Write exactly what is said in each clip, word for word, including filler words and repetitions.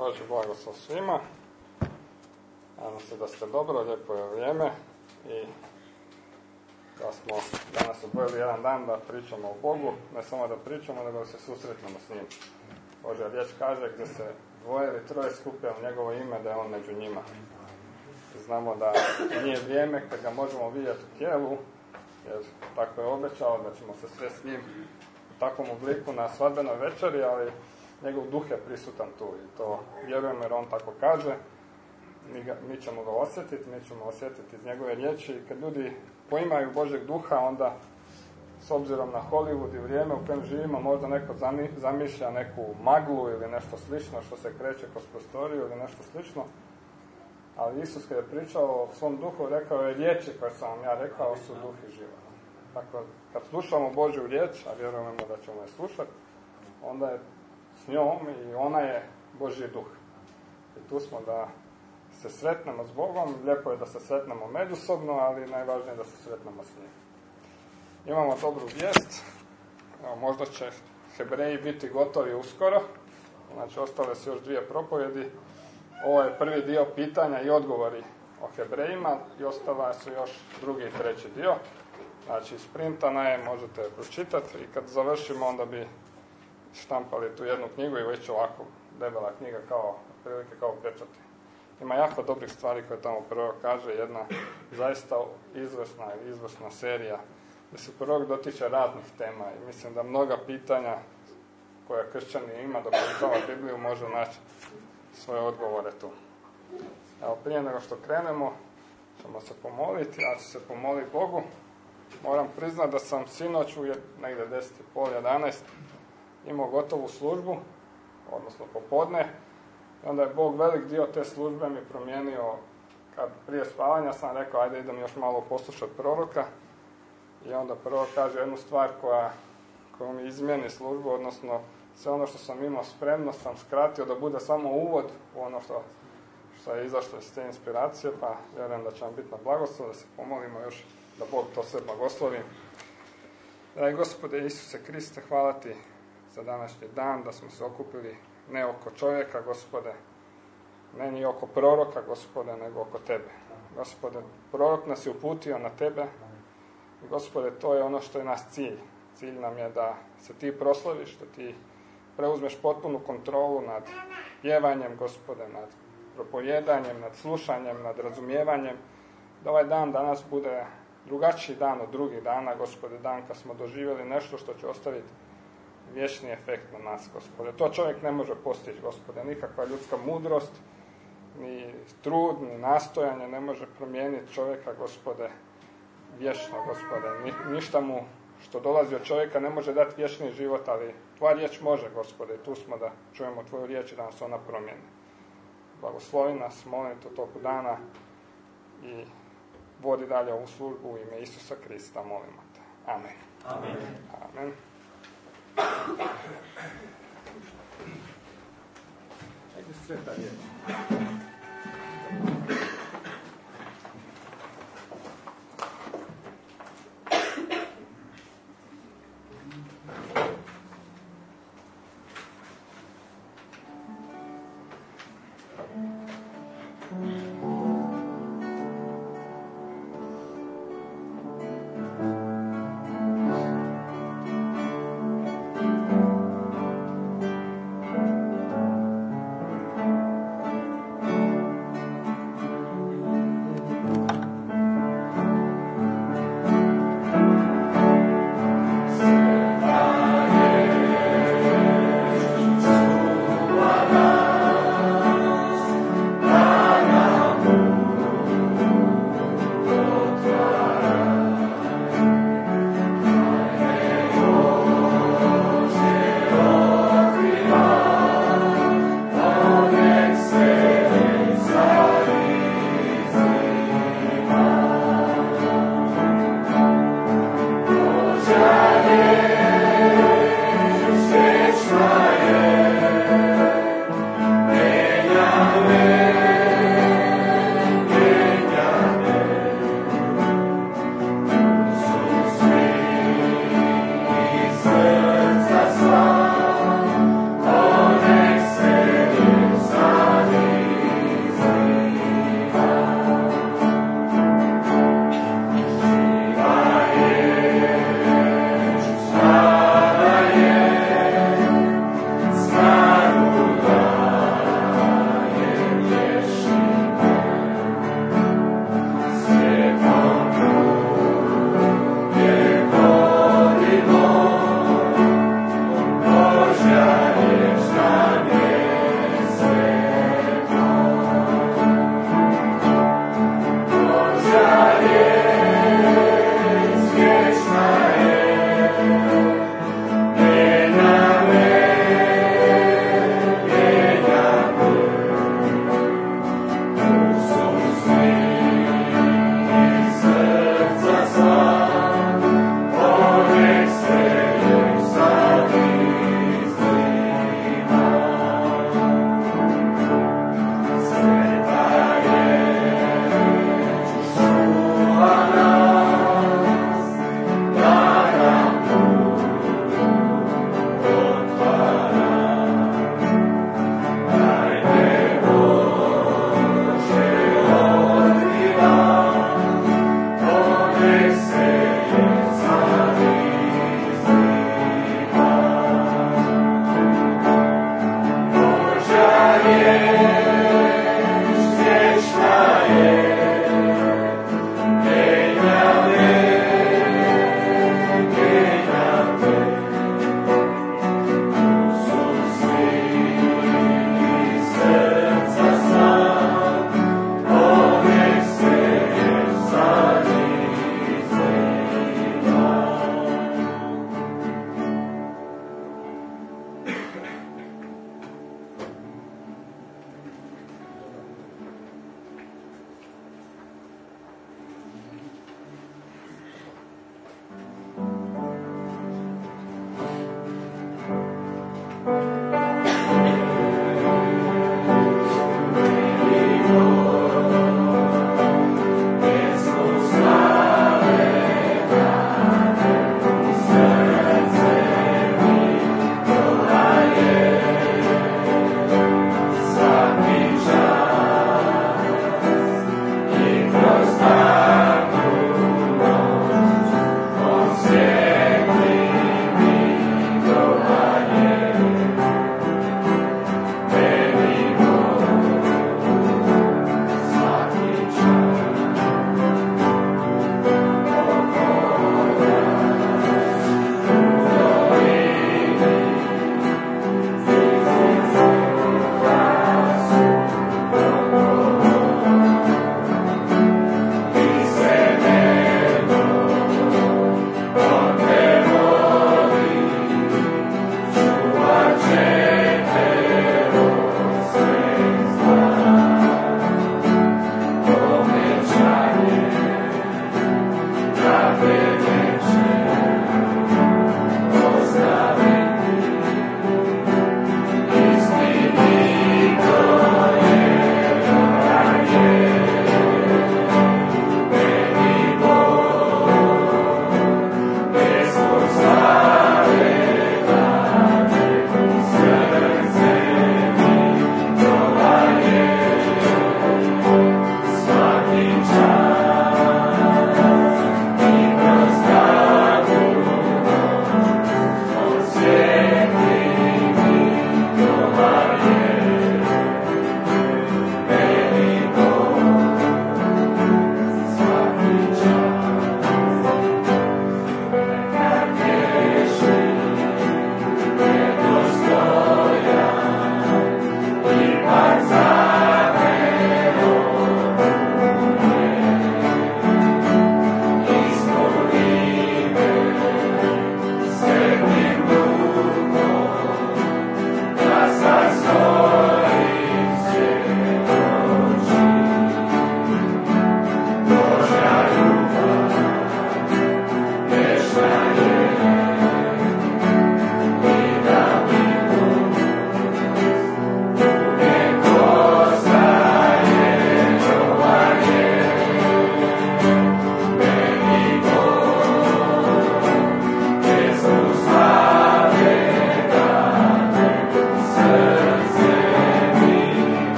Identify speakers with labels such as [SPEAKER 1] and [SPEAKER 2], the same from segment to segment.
[SPEAKER 1] Božji blagoslov svima. Nadam se da ste dobro, lijepo je vrijeme i da smo danas odvojili jedan dan da pričamo o Bogu, ne samo da pričamo, nego da se susretnemo s njim. Božja riječ kaže gdje se dvoje ili troje skupe u njegovo ime, da je on među njima. Znamo da nije vrijeme kad ga možemo vidjeti u tijelu, jer tako je obećao da ćemo se sresti s njim u takvom obliku na svadbenoj večeri, ali njegov duh je prisutan tu i to vjerujem jer on tako kaže. Mi, ga, mi ćemo ga osjetiti, mi ćemo osjetiti iz njegove riječi i kad ljudi poimaju Božjeg duha, onda s obzirom na Hollywood i vrijeme u kojem živimo, možda neko zamišlja neku maglu ili nešto slično što se kreće kroz prostoriju ili nešto slično. Ali Isus kad je pričao o svom duhu, rekao je riječi koje sam vam ja rekao su duh i život. Tako, kad slušamo Božju riječ, a vjerujemo da ćemo je slušati, onda je s njom i ona je Božji duh. I tu smo da se sretnemo s Bogom, lijepo je da se sretnemo međusobno, ali najvažnije je da se sretnemo s njim. Imamo dobru vijest, evo, možda će Hebreji biti gotovi uskoro, znači ostale su još dvije propovjedi. Ovo je prvi dio pitanja i odgovori o Hebrejima i ostala su još drugi i treći dio. Znači sprintana je, možete pročitati i kad završimo onda bi štampali tu jednu knjigu i već ovako debela knjiga kao prilike kao pečati. Ima jako dobrih stvari koje tamo prorok kaže, jedna zaista izvrsna izvrsna serija gdje se prorok dotiče raznih tema i mislim da mnoga pitanja koja kršćani ima dok čitava Bibliju može naći svoje odgovore tu. Evo, prije nego što krenemo ćemo se pomoliti, ja ću se pomoliti Bogu. Moram priznati da sam sinoć u negdje deset i pol, jedanaest imao gotovu službu, odnosno popodne. I onda je Bog velik dio te službe mi promijenio. Kad prije spavanja sam rekao, ajde idem još malo poslušati proroka. I onda prorok kaže jednu stvar koja, koja mi izmijeni službu, odnosno sve ono što sam imao spremno sam skratio da bude samo uvod u ono što, što je izašlo iz te inspiracije, pa vjerujem da će vam biti na blagoslov, da se pomolimo još da Bog to sve blagoslovi. Dragi Gospode Isuse Kriste, hvala Ti za današnji dan, da smo se okupili ne oko čovjeka, Gospode, ne ni oko proroka, Gospode, nego oko Tebe. Gospode, prorok nas je uputio na Tebe. Gospode, to je ono što je naš cilj. Cilj nam je da se Ti proslaviš, da Ti preuzmeš potpunu kontrolu nad pjevanjem, Gospode, nad propovijedanjem, nad slušanjem, nad razumijevanjem. Da ovaj dan danas bude drugačiji dan od drugih dana, Gospode, dan kad smo doživjeli nešto što će ostaviti vječni efekt na nas, Gospode. To čovjek ne može postići, Gospode. Nikakva ljudska mudrost, ni trud, ni nastojanje ne može promijeniti čovjeka, Gospode, vječno, Gospode. Ni, ništa mu što dolazi od čovjeka ne može dati vječni život, ali Tvoja riječ može, Gospode. Tu smo da čujemo Tvoju riječ i da nas ona promijeni. Blagoslovi nas, molim Te toku dana i vodi dalje ovu službu u ime Isusa Krista, molimo Te. Amen.
[SPEAKER 2] Amen.
[SPEAKER 1] Amen. Ajde sveta riječ.
[SPEAKER 2] Amen.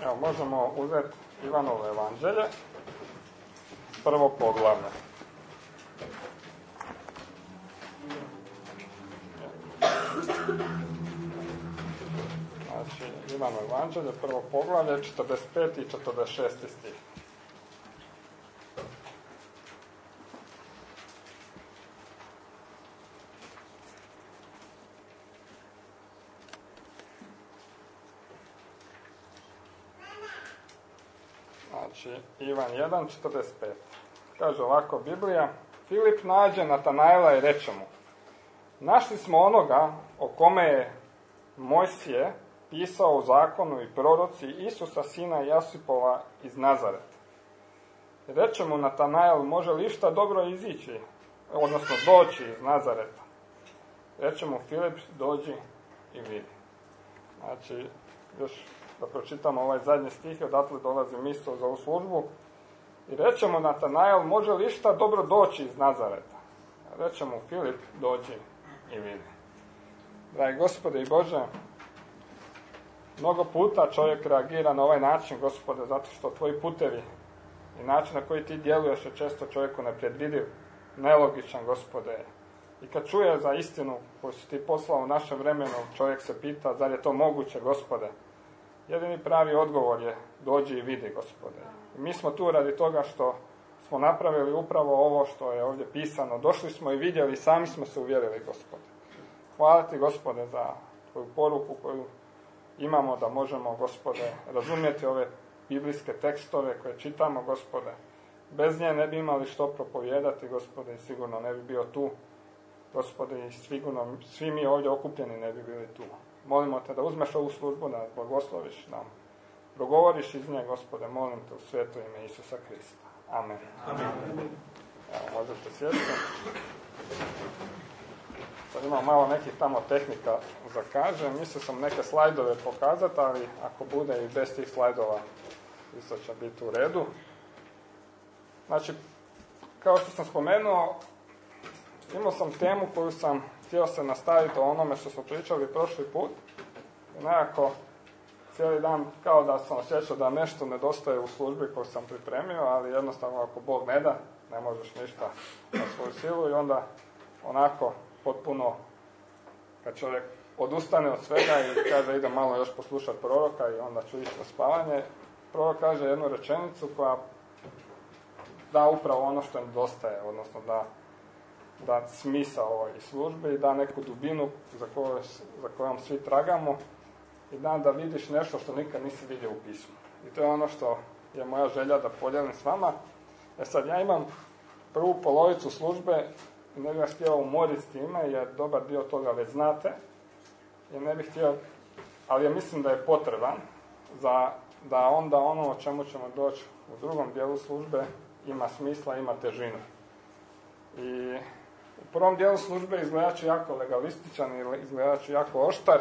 [SPEAKER 1] Evo, možemo uzeti Ivanovo evanđelje, prvo poglavlje. Znači, Ivanovo evanđelje, prvo poglavlje, četrdeset peti i četrdeset šesti stih. Znači, Ivan jedan, četrdeset pet. Kaže ovako Biblija: Filip nađe Natanaela i reče mu: našli smo onoga o kome je Mojsije pisao u zakonu i proroci, Isusa, sina Jasipova iz Nazareta. Reče mu Natanael: može li išta dobro izići, odnosno doći iz Nazareta? Reče mu Filip: dođi i vidi. Znači, još da pročitamo ovaj zadnji stih, odatle dolazi misao za ovu službu. I reče mu Natanael: može li išta dobro doći iz Nazareta? Reče mu Filip: dođi i vidi. Dragi Gospode i Bože, mnogo puta čovjek reagira na ovaj način, Gospode, zato što tvoji putevi i način na koji ti djeluješ je često čovjeku nepredvidiv, nelogičan, Gospode. I kad čuje za istinu koju si ti poslao u našem vremenu, čovjek se pita: zar je to moguće, Gospode? Jedini pravi odgovor je: dođi i vidi, Gospode. I mi smo tu radi toga što smo napravili upravo ovo što je ovdje pisano. Došli smo i vidjeli i sami smo se uvjerili, Gospode. Hvala ti, Gospode, za tvoju poruku koju imamo, da možemo, Gospode, razumjeti ove biblijske tekstove koje čitamo, Gospode. Bez nje ne bi imali što propovijedati, Gospode, i sigurno ne bi bio tu, Gospode, i sigurno svi mi ovdje okupljeni ne bi bili tu. Molimo te da uzmeš ovu službu, da nas blagosloviš, nam progovoriš iz nje, Gospode, molim te u sveto ime Isusa Krista. Amen. Amen. Evo, možete sjesti. Sad imam malo nekih tamo tehnika za kažem. Mislio sam neke slajdove pokazati, ali ako bude i bez tih slajdova, isto će biti u redu. Znači, kao što sam spomenuo, imao sam temu koju sam htio se nastaviti o onome što smo pričali prošli put. I nekako cijeli dan kao da sam osjećao da nešto nedostaje u službi koju sam pripremio, ali jednostavno ako Bog ne da, ne možeš ništa na svoju silu i onda onako potpuno, kad čovjek odustane od svega i kaže idem malo još poslušati proroka i onda ću ići na spavanje, prorok kaže jednu rečenicu koja da upravo ono što im nedostaje, odnosno da da smisao ovoj službi i da neku dubinu za, koju, za kojom svi tragamo i da da vidiš nešto što nikad nisi vidio u pismu. I to je ono što je moja želja da podijelim s vama. E sad, ja imam prvu polovicu službe i ne bih vas htio umoriti s time, jer dobar dio toga već znate. I ne bih htio, ali ja mislim da je potreban za da onda ono o čemu ćemo doći u drugom dijelu službe ima smisla, ima težinu. I u prvom dijelu službe izgledat ću jako legalističan i izgledat ću jako oštar.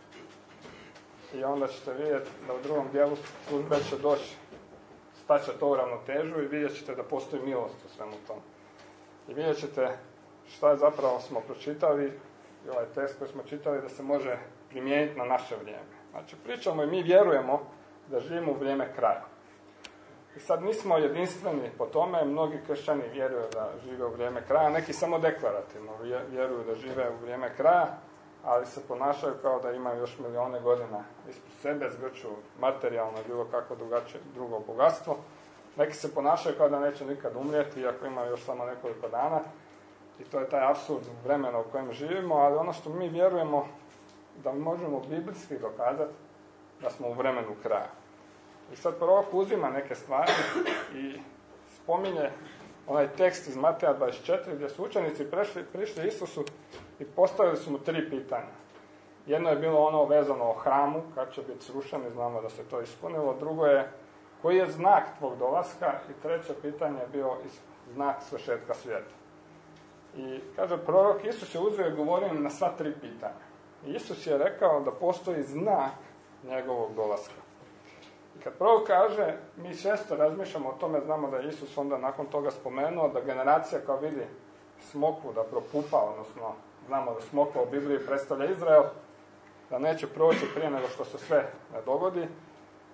[SPEAKER 1] I onda ćete vidjeti da u drugom dijelu službe će doći, staće to u ravnotežu i vidjet ćete da postoji milost u svemu tom. I vidjet ćete šta je zapravo smo pročitali i ovaj tekst koji smo čitali da se može primijeniti na naše vrijeme. Znači, pričamo i mi vjerujemo da živimo u vrijeme kraja. I sad nismo jedinstveni po tome, mnogi kršćani vjeruju da žive u vrijeme kraja, neki samo deklarativno vjeruju da žive u vrijeme kraja, ali se ponašaju kao da imaju još milijone godina ispred sebe, zgrču materijalno bilo kako drugačije, drugo bogatstvo. Neki se ponašaju kao da neće nikad umrijeti, iako imaju još samo nekoliko dana. I to je taj apsurd vremena u kojem živimo, ali ono što mi vjerujemo da možemo biblijski dokazati da smo u vremenu kraja. I sad prorok uzima neke stvari i spominje onaj tekst iz Mateja dvadeset četiri gdje su učenici prešli, prišli Isusu i postavili su mu tri pitanja. Jedno je bilo ono vezano o hramu, kad će biti srušen i znamo da se to ispunilo. Drugo je koji je znak tvog dolaska i treće pitanje je bio znak svršetka svijeta. I kaže prorok, Isus je uzeo i govorio na sva tri pitanja. I Isus je rekao da postoji znak njegovog dolaska. I kad prorok kaže, mi često razmišljamo o tome, znamo da je Isus onda nakon toga spomenuo da generacija koja vidi smokvu da propupa, odnosno znamo da smokva u Bibliji predstavlja Izrael, da neće proći prije nego što se sve ne dogodi.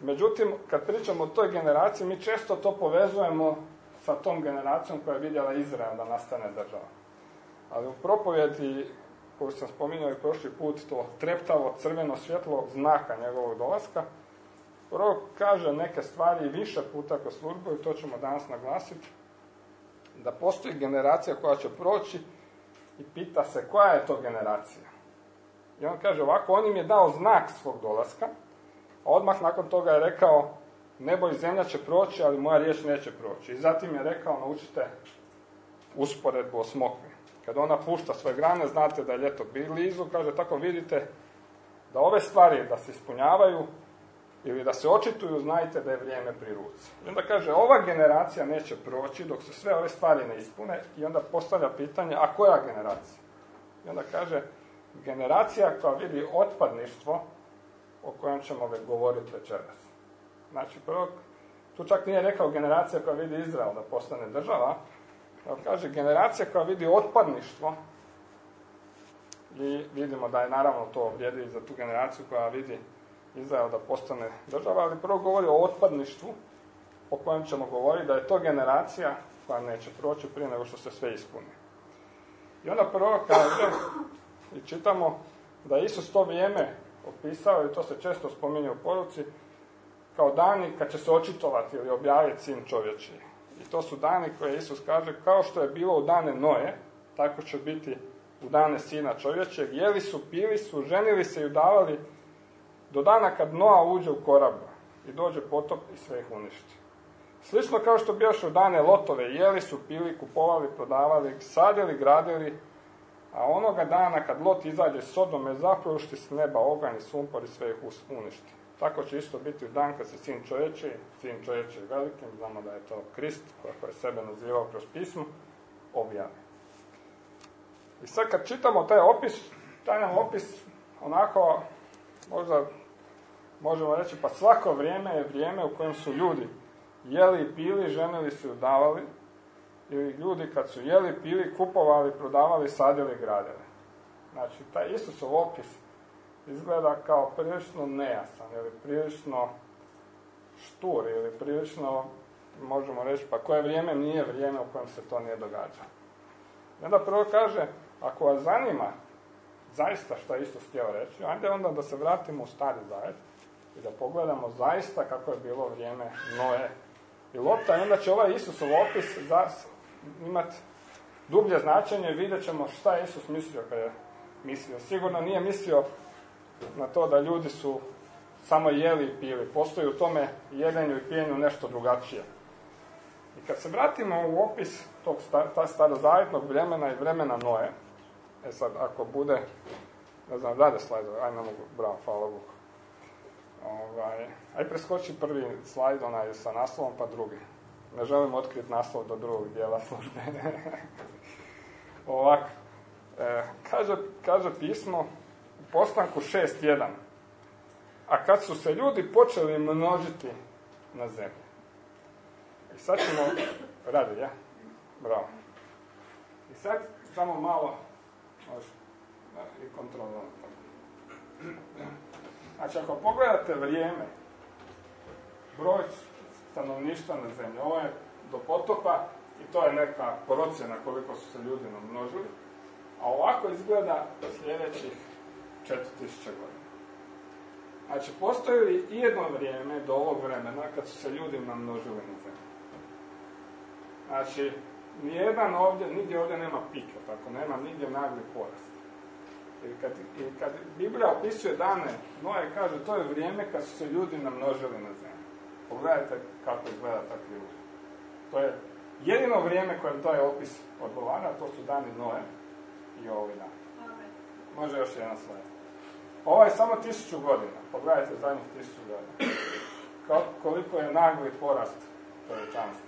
[SPEAKER 1] Međutim, kad pričamo o toj generaciji, mi često to povezujemo sa tom generacijom koja je vidjela Izrael da nastane država. Ali u propovjedi koju sam spominjao i prošli put, to treptavo crveno svjetlo znaka njegovog dolaska, prorok kaže neke stvari više puta kroz službu i to ćemo danas naglasiti, da postoji generacija koja će proći i pita se koja je to generacija. I on kaže ovako, on im je dao znak svog dolaska, a odmah nakon toga je rekao, nebo i zemlja će proći, ali moja riječ neće proći. I zatim je rekao, naučite usporedbu o smokvi. Kad ona pušta svoje grane, znate da je ljeto blizu, kaže, tako vidite da ove stvari da se ispunjavaju ili da se očituju, znajte da je vrijeme pri ruci. I onda kaže, ova generacija neće proći dok se sve ove stvari ne ispune i onda postavlja pitanje, a koja generacija? I onda kaže, generacija koja vidi otpadništvo o kojem ćemo govoriti večeras. Znači, prvo, tu čak nije rekao generacija koja vidi Izrael da postane država, ali kaže generacija koja vidi otpadništvo, i vidimo da je naravno to vrijedi za tu generaciju koja vidi Izrael da postane država, ali prvo govori o otpadništvu o kojem ćemo govoriti, da je to generacija koja neće proći prije nego što se sve ispuni. I onda prvo kaže, i čitamo da Isus to vrijeme opisao, i to se često spominje u poruci, kao dani kad će se očitovati ili objaviti sin čovječiji. I to su dani koje Isus kaže, kao što je bilo u dane Noe, tako će biti u dane sina čovječeg. Jeli su, pili su, ženili se i udavali do dana kad Noa uđe u korabu i dođe potop i sve ih uništi. Slično kao što bijaše u dane Lotove, jeli su, pili, kupovali, prodavali, sadili, gradili, a onoga dana kad Lot izađe s Sodome, zapravušti s neba oganj i sumpor i sve ih uništi. Tako će isto biti u dan kad se sin čovječi, sin čovječi velikim, znamo da je to Krist, kako je sebe nazivao kroz pismo, objavi. I sad kad čitamo taj opis, taj nam opis onako, možda možemo reći, pa svako vrijeme je vrijeme u kojem su ljudi jeli i pili, ženili se i udavali, ili ljudi kad su jeli, pili, kupovali, prodavali, sadili, gradili. Znači, taj Isusov opis izgleda kao prilično nejasan, ili prilično štur, ili prilično, možemo reći, pa koje vrijeme nije vrijeme u kojem se to nije događalo. I onda prvo kaže, ako vas zanima zaista šta je Isus htio reći, ajde onda da se vratimo u Stari Zavet i da pogledamo zaista kako je bilo vrijeme Noe i Lota, i onda će ovaj Isusov opis imati dublje značenje, vidjet ćemo šta je Isus mislio kad je mislio. Sigurno nije mislio na to da ljudi su samo jeli i pili. Postoji u tome jedenju i pijenju nešto drugačije. I kad se vratimo u opis tog ta starozavjetnog vremena i vremena Noe, e sad, ako bude, ne znam, rade slajdove, aj ne mogu, bravo, hvala Bogu. Ovaj, aj preskoči prvi slajd, onaj sa naslovom, pa drugi. Ne želim otkriti naslov do drugog dijela službe. Ovako, e, kaže, kaže pismo u Postanku šest jedan. A kad su se ljudi počeli množiti na zemlji. I sad ćemo, radi, ja? Bravo. I sad samo malo, može, i kontrolno. Znači, ako pogledate vrijeme, broj stanovništva na zemlji, ovo je do potopa i to je neka procjena koliko su se ljudi namnožili, a ovako izgleda sljedećih četiri tisuće godina. Znači, postoji li i jedno vrijeme do ovog vremena kad su se ljudi namnožili na zemlji? Znači, nijedan ovdje, nigdje ovdje nema pika, tako, nema nigdje nagli porast. I kad, i kad Biblija opisuje dane Noe, kaže, to je vrijeme kad su se ljudi namnožili na zemlji. Pogledajte kako izgleda ta krivulja. To je jedino vrijeme kojem taj opis odgovara, to su dani Noe i ovaj dan. Može još jedan slajd. Ovo je samo tisuću godina. Pogledajte zadnjih tisuću godina. Koliko je nagli porast čovječanstva.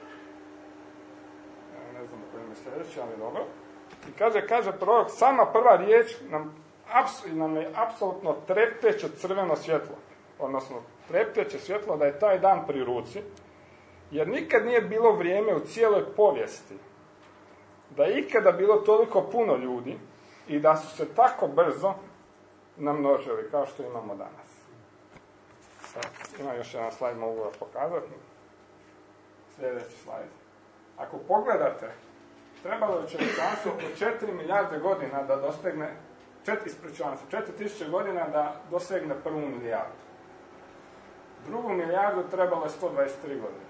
[SPEAKER 1] Ne znam koji mi sljedeći, ali dobro. I kaže, kaže prorok, sama prva riječ nam, apsu, nam je apsolutno trepteće crveno svjetlo. Odnosno, trepteće svjetlo da je taj dan pri ruci, jer nikad nije bilo vrijeme u cijeloj povijesti da je ikada bilo toliko puno ljudi i da su se tako brzo namnožili kao što imamo danas. Ima još jedan slajd, mogu ga pokazati. Sljedeći slajd. Ako pogledate, trebalo je čovječanstvo oko četiri milijarde godina da dosegne, četiri, ispričavam se, četiri tisuće godina da dosegne prvu milijardu. Drugu milijardu trebalo je sto dvadeset tri godine.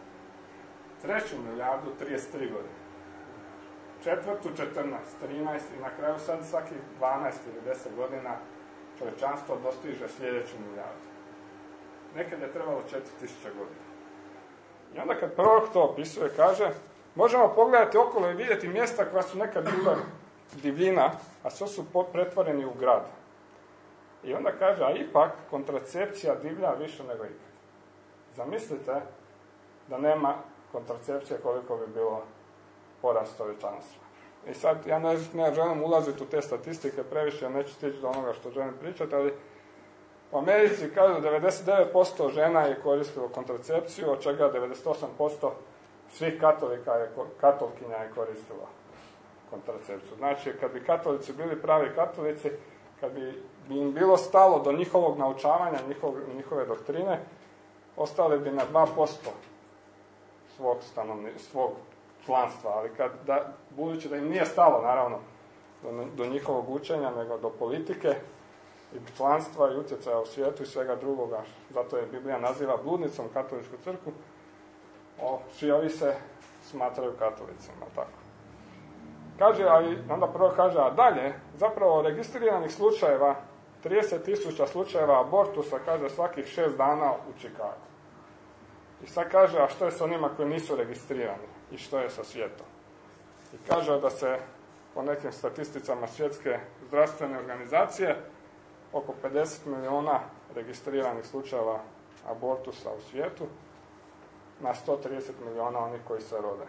[SPEAKER 1] Treću milijardu trideset tri godine. Četvrtu četrnaest, trinaest i na kraju sad svakih dvanaest ili deset godina čovječanstvo dostiže sljedeću milijardu. Nekad je trebalo četiri tisuće godina. I onda kad prorok to opisuje, kaže, možemo pogledati okolo i vidjeti mjesta koja su nekad bila divljina, a sve su pretvoreni u grad. I onda kaže, a ipak kontracepcija divlja više nego ikad. Zamislite da nema kontracepcije koliko bi bilo porast čovječanstva. I sad, ja ne, ne želim ulaziti u te statistike previše, neću stići do onoga što želim pričati, ali u Americi kažu devedeset devet posto žena je koristilo kontracepciju, od čega devedeset osam posto svih katolika je, katolkinja je koristilo kontracepciju. Znači, kad bi katolici bili pravi katolici, kad bi, bi im bilo stalo do njihovog naučavanja, njihov, njihove doktrine, ostali bi na dva posto svog, stanovni, svog članstva, ali kad, da, budući da im nije stalo, naravno, do, do njihovog učenja, nego do politike i članstva i utjecaja u svijetu i svega drugoga, zato je Biblija naziva bludnicom katoličku crkvu, o, svi ovi se smatraju katolicima, tako. Kaže, ali onda prvo kaže, a dalje, zapravo registriranih slučajeva, trideset tisuća slučajeva abortusa, kaže, svakih šest dana u Čikagu. I sad kaže, a što je sa onima koji nisu registrirani? I što je sa svijetom? I kaže da se po nekim statisticama svjetske zdravstvene organizacije oko pedeset milijuna registriranih slučajeva abortusa u svijetu na sto trideset milijuna onih koji se rode.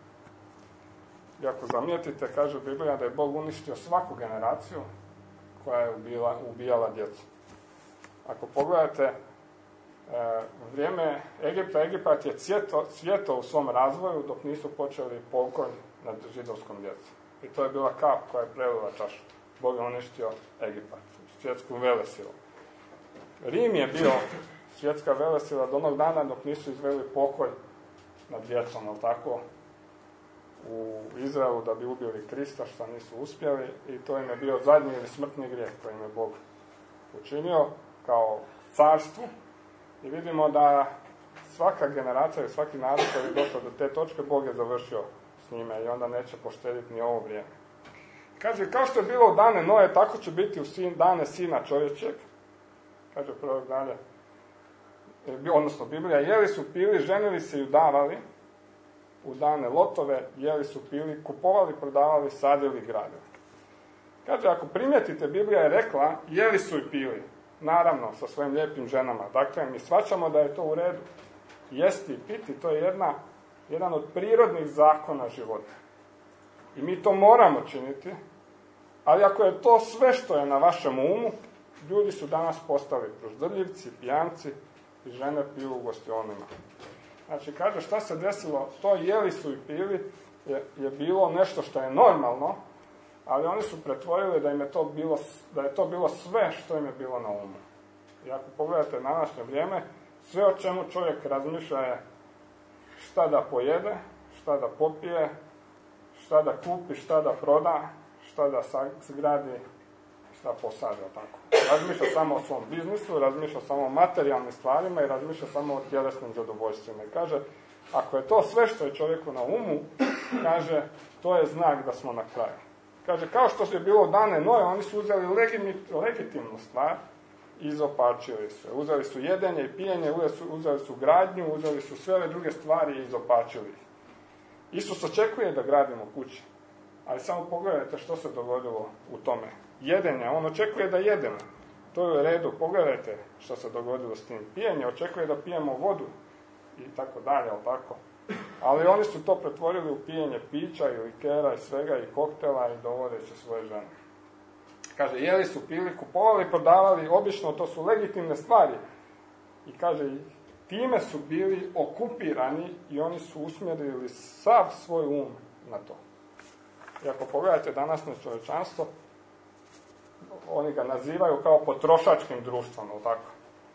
[SPEAKER 1] I ako zamijetite, kaže Biblija da je Bog uništio svaku generaciju koja je ubila, ubijala djecu. Ako pogledate e, vrijeme Egipta, Egipat je cvjeto, cvjeto u svom razvoju dok nisu počeli pokolj nad židovskom djecom. I to je bila kap koja je prelila čašu. Bog je uništio Egipat, svjetsku velesilu. Rim je bio svjetska velesila do onog dana dok nisu izveli pokolj nad djecom, ali tako, u Izraelu da bi ubili Krista, što nisu uspjeli, i to im je bio zadnji ili smrtni grijeh koji im je Bog učinio kao carstvu. I vidimo da svaka generacija i svaki narod koji je došao do te točke, Bog je završio s njime i onda neće poštediti ni ovo vrijeme. Kaže, kao što je bilo u dane Noe, tako će biti u sin, dane sina čovječeg. Kaže prorok dalje, odnosno Biblija, jeli su, pili, ženili se i udavali u dane Lotove, jeli su, pili, kupovali, prodavali, sadili, gradili. Kaže, ako primijetite, Biblija je rekla, jeli su i pili, naravno, sa svojim lijepim ženama. Dakle, mi shvaćamo da je to u redu. Jesti i piti, to je jedna, jedan od prirodnih zakona života. I mi to moramo činiti, ali ako je to sve što je na vašem umu, ljudi su danas postali proždrljivci, pijanci i žene piju u gostionima. Znači, kaže, šta se desilo, to jeli su i pili je, je bilo nešto što je normalno, ali oni su pretvorili da im je to bilo, da je to bilo sve što im je bilo na umu. I ako pogledate na današnje vrijeme, sve o čemu čovjek razmišlja je šta da pojede, šta da popije, šta da kupi, šta da proda, šta da zgradi, šta posadi, tako. Razmišlja samo o svom biznisu, razmišlja samo o materijalnim stvarima i razmišlja samo o tjelesnim zadovoljstvima. I kaže, ako je to sve što je čovjeku na umu, kaže, to je znak da smo na kraju. Kaže, kao što je bilo dane Noe, oni su uzeli legitimnu stvar i izopačili se. Uzeli su jedenje i pijenje, uzeli su, uzeli su gradnju, uzeli su sve ove druge stvari i izopačili ih. Isus očekuje da gradimo kuće, ali samo pogledajte što se dogodilo u tome. Jedenje, on očekuje da jedemo. To je u redu, pogledajte što se dogodilo s tim. Pijenje, očekuje da pijemo vodu i tako dalje, ali tako. Ali oni su to pretvorili u pijenje pića i likera i svega i koktela i dovodeći svoje žene. Kaže, jeli su, pili, kupovali, prodavali, obično to su legitimne stvari. I kaže, time su bili okupirani i oni su usmjerili sav svoj um na to. I ako pogledate današnje čovječanstvo, oni ga nazivaju kao potrošačkim društvom, ali tako.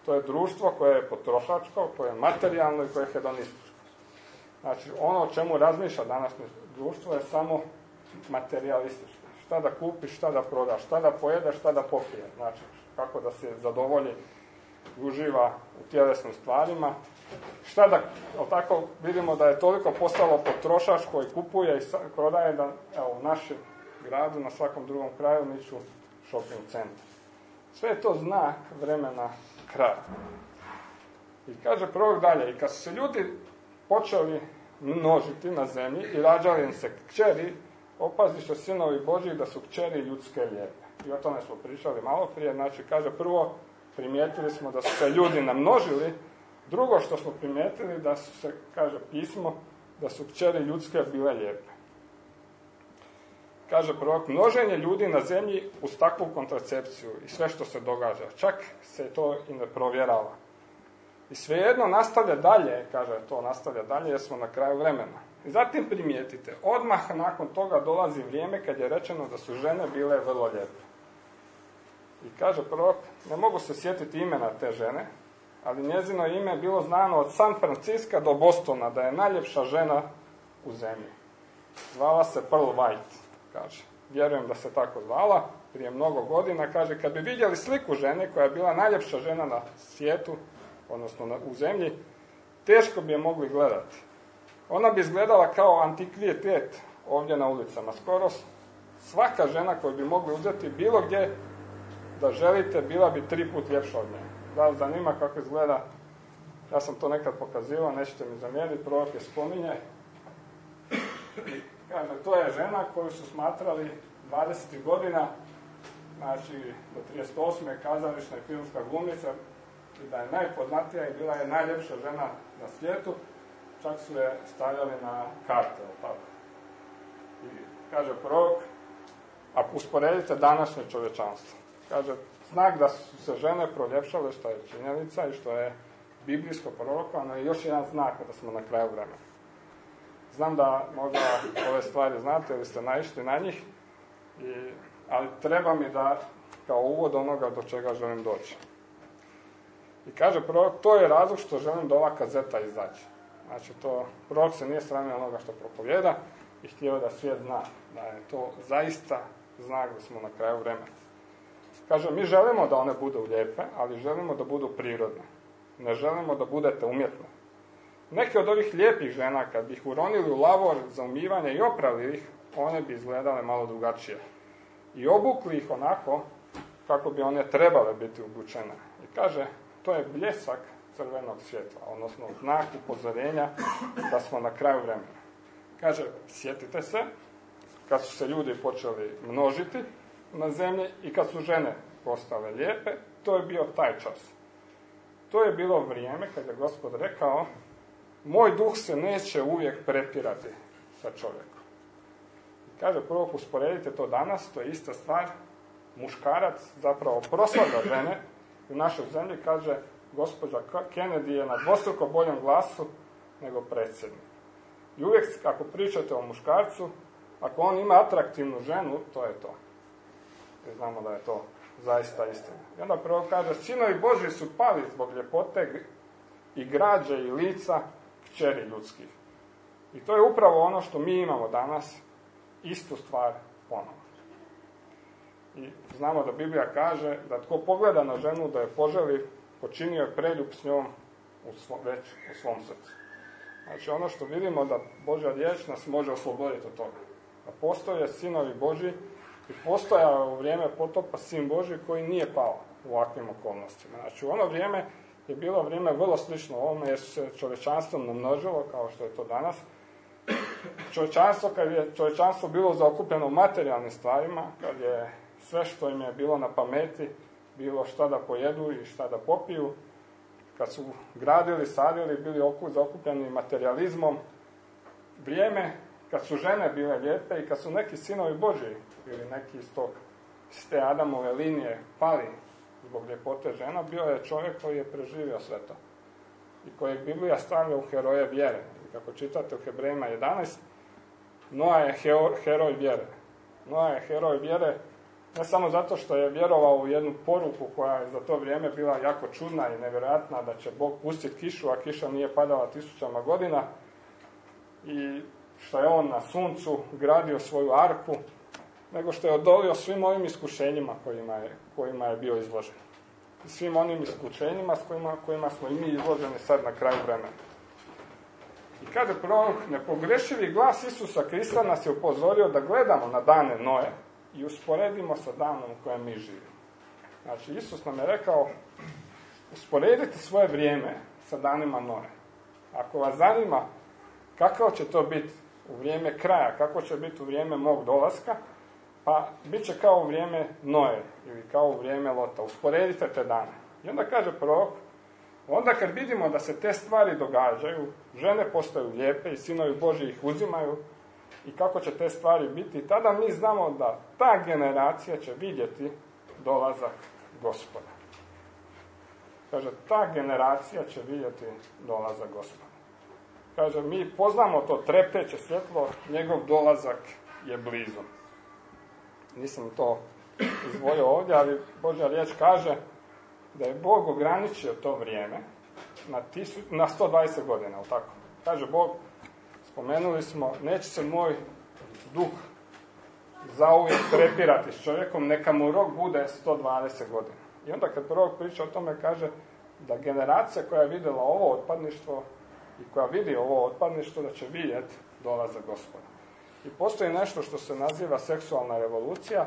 [SPEAKER 1] To je društvo koje je potrošačko, koje je materijalno i koje je hedonističko. Znači, ono o čemu razmišlja današnje društvo je samo materijalističko. Šta da kupiš, šta da prodaš, šta da pojedeš, šta da popije. Znači, kako da se zadovolji i uživa u tjelesnim stvarima. Šta da, tako vidimo da je toliko postalo potrošačko i kupuje i prodaje da, evo, u našem gradu, na svakom drugom kraju niču shopping centar. Sve je to znak vremena kraja. I kaže prorok dalje, i kad su se ljudi počeli množiti na zemlji i rađali im se kćeri, opaziše sinovi Božji da su kćeri ljudske lijepe. I o tome smo pričali malo prije. Znači, kaže, prvo primijetili smo da su se ljudi namnožili, drugo što smo primijetili da su se, kaže pismo, da su kćeri ljudske bile lijepe. Kaže prorok, množenje ljudi na zemlji uz takvu kontracepciju i sve što se događa, čak se to i ne provjerava. I svejedno nastavlja dalje, kaže to nastavlja dalje jer smo na kraju vremena. I zatim primijetite, odmah nakon toga dolazi vrijeme kad je rečeno da su žene bile vrlo lijepe. I kaže prorok, ne mogu se sjetiti imena te žene, ali njezino ime je bilo znano od San Franciska do Bostona, da je najljepša žena u zemlji. Zvala se Pearl White, kaže. Vjerujem da se tako zvala, prije mnogo godina. Kaže, kad bi vidjeli sliku žene koja je bila najljepša žena na svijetu, odnosno na, u zemlji, teško bi je mogli gledati. Ona bi izgledala kao antikvitet ovdje na ulicama. Skoro svaka žena koju bi mogli uzeti bilo gdje da želite, bila bi tri put ljepša od nje. Da vas zanima kako izgleda, ja sam to nekad pokazivao, nećete mi zamjeriti, prorok je spominje. I kaže, to je žena koju su smatrali dvadesetih godina, znači do trideset osme kazališna i filmska glumica, i da je najpoznatija i bila je najljepša žena na svijetu, čak su je stavljali na karte, tako. I kaže prorok, a usporedite današnje čovječanstvo. Kaže, znak da su se žene proljepšale, što je činjenica i što je biblijsko prorokovano, je još jedan znak da smo na kraju vremena. Znam da možda ove stvari znate ili ste naišli na njih, i, ali treba mi da kao uvod onoga do čega želim doći. I kaže prorok, to je razlog što želim da ova kazeta izađe. Znači, to, prorok se nije sramio onoga što propovjeda i htio da svijet zna da je to zaista znak da smo na kraju vremena. Kaže, mi želimo da one budu lijepe, ali želimo da budu prirodne. Ne želimo da budete umjetne. Neke od ovih lijepih žena, kad bi ih uronili u lavor za umivanje i oprali ih, one bi izgledale malo drugačije. I obukli ih onako kako bi one trebale biti obučene. I kaže, to je bljesak crvenog svjetla, odnosno znak upozorenja da smo na kraju vremena. Kaže, sjetite se, kad su se ljudi počeli množiti na zemlji i kad su žene postale lijepe, to je bio taj čas. To je bilo vrijeme kad je Gospod rekao, moj duh se neće uvijek prepirati sa čovjekom. I kaže, prvo usporedite to danas, to je ista stvar. Muškarac zapravo proslavlja žene u našoj zemlji, kaže, gospođa Kennedy je na dvostruko boljem glasu nego predsjednik. I uvijek, ako pričate o muškarcu, ako on ima atraktivnu ženu, to je to. I znamo da je to zaista istina. I onda prvo kaže, sinovi Božji su pali zbog ljepote i građe i lica kćeri ljudskih. I to je upravo ono što mi imamo danas, istu stvar ponovno. I znamo da Biblija kaže da tko pogleda na ženu da je poželi, počinio je preljub s njom u svom, već u svom srcu. Znači ono što vidimo da Božja riječ nas može osloboditi od toga. Da postoje sinovi Božji i postojao u vrijeme potopa sin Božji koji nije pao u ovakvim okolnostima. Znači u ono vrijeme je bilo vrijeme vrlo slično ovome jer se čovječanstvo namnožilo kao što je to danas. Čovječanstvo, kad je čovječanstvo bilo zaokupljeno u materijalnim stvarima, kad je sve što im je bilo na pameti, bilo šta da pojedu i šta da popiju, kad su gradili, sadili, bili zaokupljeni materializmom, vrijeme kad su žene bile lijepe i kad su neki sinovi Božji ili neki iz tog, iz te Adamove linije pali zbog ljepote žena, bio je čovjek koji je preživio sve to i kojeg Biblija stavlja u heroje vjere. I kako čitate u Hebrejima jedanaest, Noa je heroj vjere. Noa je heroj vjere Ne samo zato što je vjerovao u jednu poruku koja je za to vrijeme bila jako čudna i nevjerojatna, da će Bog pustiti kišu, a kiša nije padala tisućama godina, i što je on na suncu gradio svoju arku, nego što je odolio svim ovim iskušenjima kojima je, kojima je bio izložen. I svim onim iskušenjima s kojima, kojima smo i mi izloženi sad na kraju vremena. I kaže prorok, nepogrešivi glas Isusa Krista nas je upozorio da gledamo na dane Noe i usporedimo sa danom u kojem mi živimo. Znači, Isus nam je rekao, usporedite svoje vrijeme sa danima Noe. Ako vas zanima kako će to biti u vrijeme kraja, kako će biti u vrijeme mog dolaska, pa bit će kao u vrijeme Noe ili kao u vrijeme Lota. Usporedite te dane. I onda kaže prorok, onda kad vidimo da se te stvari događaju, žene postaju lijepe i sinovi Božji ih uzimaju, i kako će te stvari biti, tada mi znamo da ta generacija će vidjeti dolazak Gospoda. Kaže, ta generacija će vidjeti dolazak Gospoda. Kaže, mi poznamo to trepeće svjetlo, njegov dolazak je blizu. Nisam to izdvojio ovdje, ali Božja riječ kaže da je Bog ograničio to vrijeme na, tisu, na sto dvadeset godina, ali tako? Kaže Bog, spomenuli smo, neće se moj duh zauvijek prepirati s čovjekom, neka mu rok bude sto dvadeset godina. I onda kad prorok priča o tome, kaže da generacija koja je vidjela ovo otpadništvo i koja vidi ovo otpadništvo, da će vidjeti dolazak Gospoda. I postoji nešto što se naziva seksualna revolucija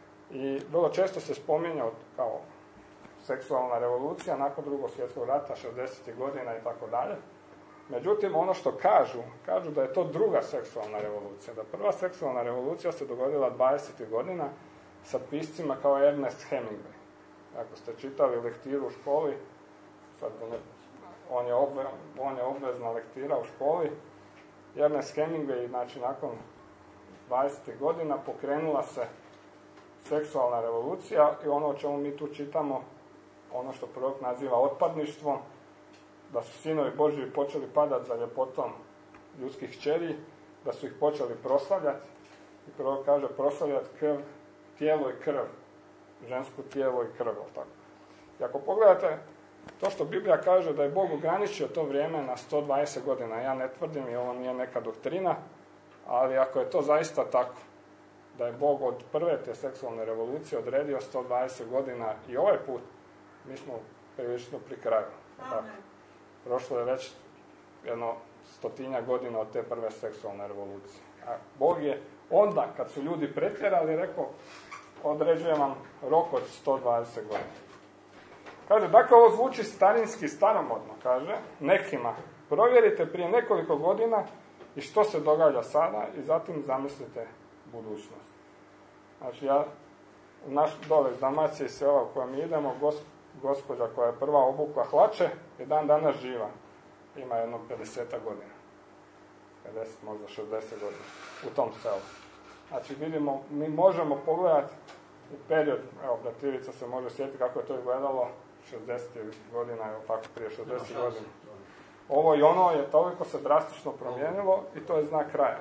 [SPEAKER 1] i vrlo često se spominje kao seksualna revolucija nakon drugog svjetskog rata, šezdesetih godina i tako dalje. Međutim, ono što kažu, kažu da je to druga seksualna revolucija. Da prva seksualna revolucija se dogodila dvadesetih godina sa piscima kao Ernest Hemingway. Ako ste čitali lektiru u školi, sad on je, obve, on je obvezna lektira u školi, Ernest Hemingway, znači nakon dvadesetih godina pokrenula se seksualna revolucija i ono o čemu mi tu čitamo, ono što prorok naziva otpadništvom, da su sinovi Božji počeli padati za ljepotom ljudskih kćeri, da su ih počeli proslavljati. I prorok kaže proslavljati krv, tijelo i krv, žensko tijelo i krv. Tako. I ako pogledate to što Biblija kaže da je Bog ograničio to vrijeme na sto dvadeset godina, ja ne tvrdim i ovo nije neka doktrina, ali ako je to zaista tako, da je Bog od prve te seksualne revolucije odredio sto dvadeset godina i ovaj put, mi smo prilično pri kraju. Tako. Prošlo je već jedno stotinja godina od te prve seksualne revolucije. A Bog je onda, kad su ljudi pretjerali, rekao, određujem vam rok od sto dvadeset godina. Kaže, dakle, ovo zvuči starinski, staromodno, kaže, nekima. Provjerite prije nekoliko godina i što se događa sada i zatim zamislite budućnost. Znači, ja, naš dole iz Dalmacije, sela u kojem mi idemo, gos, gospođa koja je prva obukla hlače, je dan danas živa. Ima jedno pedeset godina. pedeset, možda šezdeset godina. U tom selu. Znači, vidimo, mi možemo pogledati u period, evo, brativica se može sjetiti kako je to izgledalo šezdeset godina, evo tako, prije šezdeset godina. Ovo i ono je toliko se drastično promijenilo i to je znak kraja.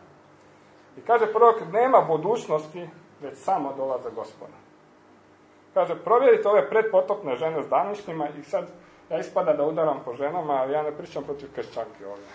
[SPEAKER 1] I kaže prorok, nema budućnosti, već samo dolaze Gospoda. Kaže, provjerite ove predpotopne žene s današnjima i sad ja ispada da udaram po ženama, ali ja ne pričam protiv kršćanke ovdje.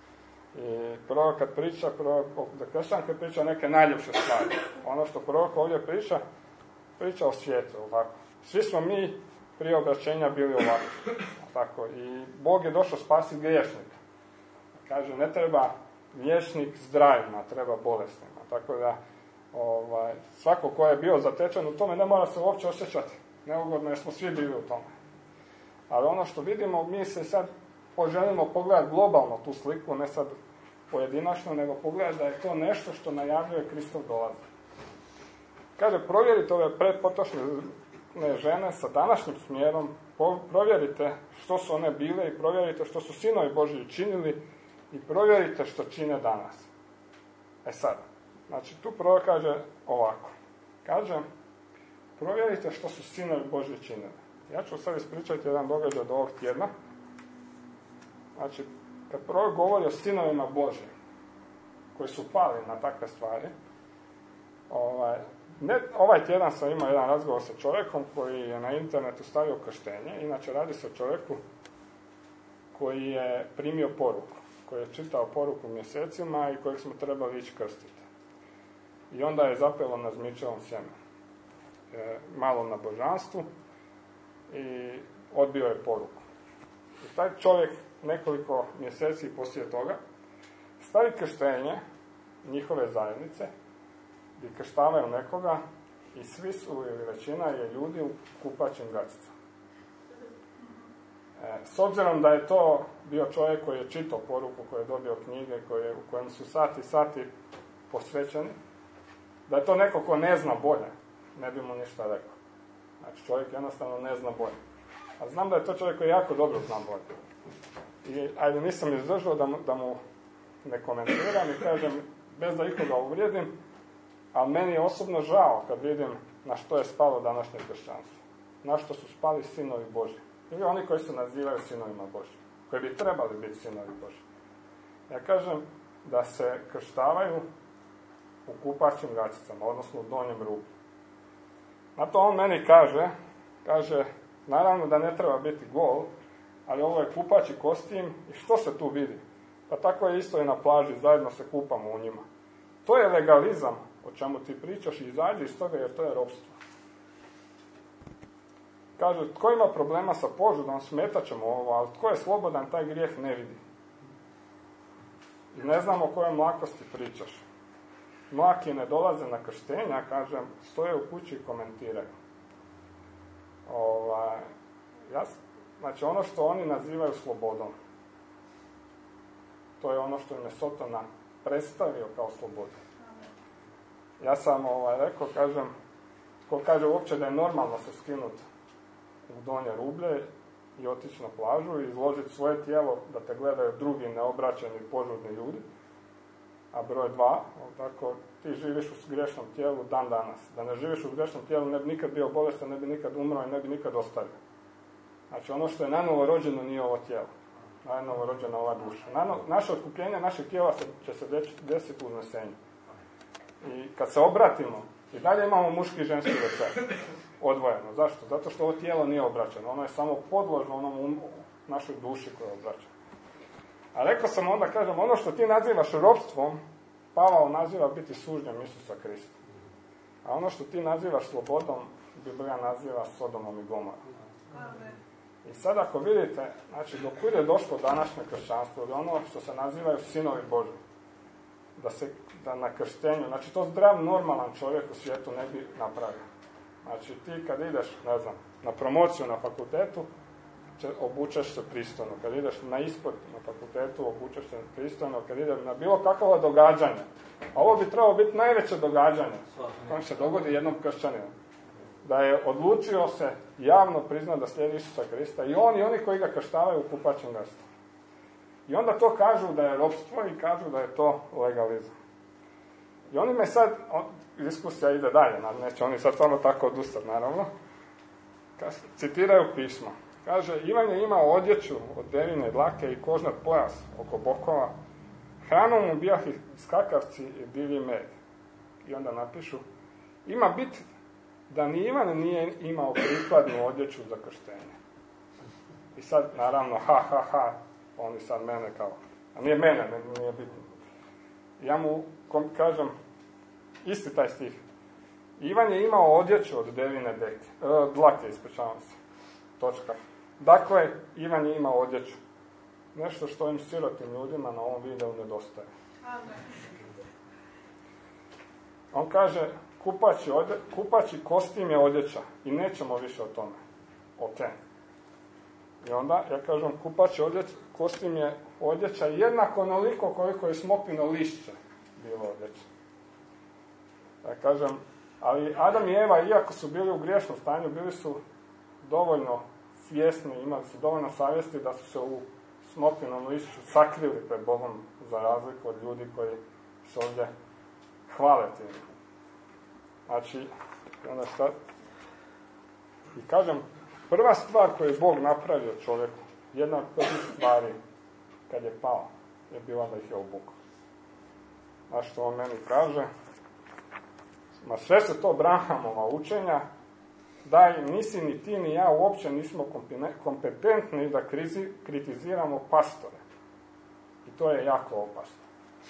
[SPEAKER 1] I prorok kad priča, prorok za kršćanke priča neke najljepše stvari. Ono što prorok ovdje priča, priča o svijetu, ovako. Svi smo mi prije obraćenja bili ovako. Tako. I Bog je došao spasiti griješnika. Kaže, ne treba liječnik zdravima, treba bolesnima. Tako da, ovaj, svako ko je bio zatečen u tome, ne mora se uopće osjećati neugodno, jer smo svi bili u tome. Ali ono što vidimo, mi se sad poželimo pogledati globalno tu sliku, ne sad pojedinačno, nego pogledati da je to nešto što najavljuje Kristov dolazak. Kaže, provjerite ove predpotočne žene sa današnjim smjerom, provjerite što su one bile i provjerite što su sinovi Božji činili i provjerite što čine danas. E sad, znači tu prorok kaže ovako. Kaže, provjerite što su sinovi Božji činili. Ja ću sad ispričati jedan događaj od ovog tjedna. Znači, kad prorok govori o sinovima Božjim, koji su pali na takve stvari, ovaj, Ne, ovaj tjedan sam imao jedan razgovor sa čovjekom koji je na internetu stavio krštenje. Inače radi se o čovjeku koji je primio poruku, koji je čitao poruku mjesecima i kojeg smo trebali ići krstiti. I onda je zapelo na zmičevom sjemenu. E, malo na božanstvu i odbio je poruku. I taj čovjek nekoliko mjeseci poslije toga stavi krštenje njihove zajednice gdje krštavaju nekoga i svi su, ili većina je ljudi u kupaćim gaćicama. E, s obzirom da je to bio čovjek koji je čitao poruku, koji je dobio knjige, koje, u kojem su sati sati posvećeni, da je to neko ko ne zna bolje, ne bi mu ništa rekao. Znači čovjek jednostavno ne zna bolje. A znam da je to čovjek koji jako dobro zna bolje. I, ajde, nisam izdržao da mu, da mu ne komentiram i kažem, bez da ikoga uvrijedim, ali meni je osobno žao kad vidim na što je spalo današnje kršćanstvo. Na što su spali sinovi Božji. Ili oni koji se nazivaju sinovima Božji. Koji bi trebali biti sinovi Božji. Ja kažem da se krštavaju u kupaćim gaćicama, odnosno u donjem rubu. Na to on meni kaže, kaže, naravno da ne treba biti gol, ali ovo je kupaći kostim i što se tu vidi? Pa tako je isto i na plaži, zajedno se kupamo u njima. To je legalizam, o čemu ti pričaš, i izađi iz toga jer to je ropstvo. Kaže, tko ima problema sa požudom, smetat ćemo ovo, ali tko je slobodan, taj grijeh ne vidi. I ne znam o kojoj mlakosti pričaš. Mlaki ne dolaze na krštenja, kažem, stoje u kući i komentiraju. Ovaj, ja, znači ono što oni nazivaju slobodom, to je ono što im je Sotona predstavio kao slobodu. Ja sam ovaj, rekao, kažem, ko kaže uopće da je normalno se skinuti u donje rublje i otići na plažu i izložiti svoje tijelo da te gledaju drugi neobraćeni požudni ljudi, a broj dva, tako, ti živiš u grešnom tijelu dan danas. Da ne živiš u grešnom tijelu ne bi nikad bio bolestan, ne bi nikad umro i ne bi nikad ostavio. Znači ono što je nanovo rođeno nije ovo tijelo. Nanovo rođena ova duša. Nano, naše otkupljenje našeg tijela se, će se desiti u uznesenju. I kad se obratimo, i dalje imamo muški i ženski večer. Odvojeno. Zašto? Zato što ovo tijelo nije obraćeno. Ono je samo podložno onom um, našoj duši koja je obraćena. A rekao sam onda, kažem, ono što ti nazivaš ropstvom, Pavao naziva biti sužnjem Isusa Krista. A ono što ti nazivaš slobodom, Biblija naziva Sodomom i Gomorom. I sad ako vidite, znači dok je došlo današnje kršćanstvo, ili ono što se nazivaju sinovi Božji, da se da na krštenju, znači to zdrav, normalan čovjek u svijetu ne bi napravio. Znači ti kad ideš, ne znam, na promociju na fakultetu, obučeš se pristojno. Kad ideš na ispit na fakultetu, obučeš se pristojno. Kad ideš na bilo kakvo događanje. A ovo bi trebalo biti najveće događanje koje se dogodi jednom kršćaninu. Da je odlučio se javno priznati da slijedi Isusa Krista. I on i oni koji ga krštavaju u kupaćem gaćicama. I onda to kažu da je ropstvo i kažu da je to legalizam. I oni me sad, on, diskusija ide dalje, neće oni sad samo tako odustati, naravno. Citiraju pismo. Kaže, Ivan je imao odjeću od devine dlake i kožnat pojas oko bokova. Hranom mu bijahi skakavci i divlji med. I onda napišu, ima bit da ni Ivan nije imao prikladnu odjeću za krštenje. I sad, naravno, ha, ha, ha, oni sad mene kao, a nije mene, nije bitno. Ja mu kažem, isti taj stih. Ivan je imao odjeću od devine deke, e, dlake, ispričavam se. Točka. Dakle, Ivan je imao odjeću. Nešto što im sirotim ljudima na ovom videu nedostaje. On kaže, kupaći, odje, kupaći kostim je odjeća i nećemo više o tome. Ok. I onda, ja kažem, kupaći odjeća, kostim je odjeća jednako onoliko koliko je smokvino lišće bilo odjeća. Ja kažem, ali Adam i Eva, iako su bili u griješnom stanju, bili su dovoljno svjesni, imali su dovoljno savjesti da su se u smokvinom lišću sakrili pred Bogom, za razliku od ljudi koji se ovdje hvale tim. Znači, onda šta? I kažem, prva stvar koju je Bog napravio čovjeku, jedna od prvih stvari, kad je pao, je bila da ih je obukao. A što on meni kaže? Ma sve se to Branhamova učenja, da i nisi ni ti ni ja uopće nismo kompetentni da krizi, kritiziramo pastore. I to je jako opasno.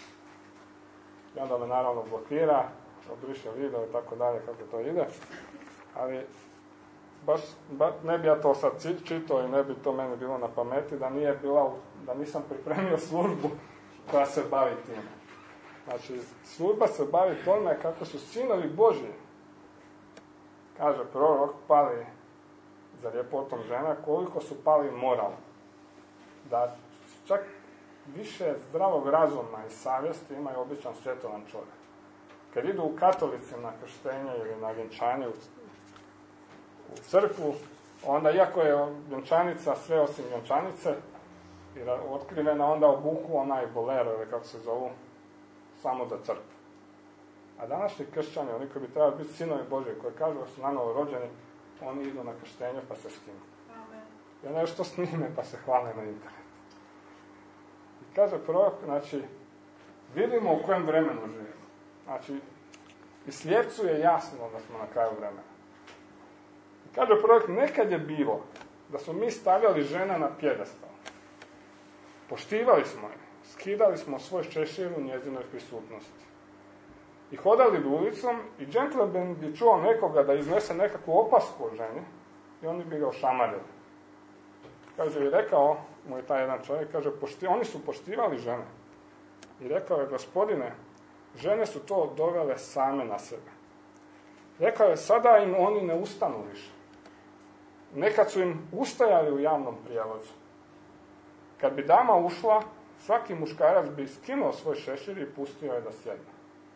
[SPEAKER 1] I onda me naravno blokira, obriše video i tako dalje kako to ide. Ali baš, baš ne bi ja to sad čitao i ne bi to meni bilo na pameti da nije bila, da nisam pripremio službu koja se bavi time. Znači, služba se bavi tome kako su sinovi Božji, kaže prorok, pali za ljepotom žena, koliko su pali moralno. Da čak više zdravog razuma i savjesti imaju običan svjetovan čovjek. Kad idu u katolici na krštenje ili na vjenčanje u, u crkvu, onda iako je vjenčanica sve osim vjenčanice i otkrivena, onda obuku onaj bolero, ili kako se zovu, samo za crkvu. A današnji kršćani, oni koji bi trebali biti sinovi Božji, koji kažu da su nanovo rođeni, oni idu na krštenje pa se skinu. I onda još to snime pa se hvale na internetu. I kaže prorok, znači, vidimo u kojem vremenu živimo. Znači, i slijepcu je jasno da smo na kraju vremena. I kaže prorok, nekad je bilo da smo mi stavljali žena na pjedestal. Poštivali smo je, skidali smo svoj šešir u njezinoj prisutnosti. I hodali bi ulicom i džentlmen bi čuo nekoga da iznese nekakvu opasku o ženi i oni bi ga ošamarili. Kaže, i rekao mu je taj jedan čovjek, kaže, pošti, oni su poštivali žene. I rekao je, gospodine, žene su to dovele same na sebe. Rekao je, sada im oni ne ustanu više. Nekad su im ustajali u javnom prijevozu. Kad bi dama ušla, svaki muškarac bi skinuo svoj šešir i pustio je da sjedne.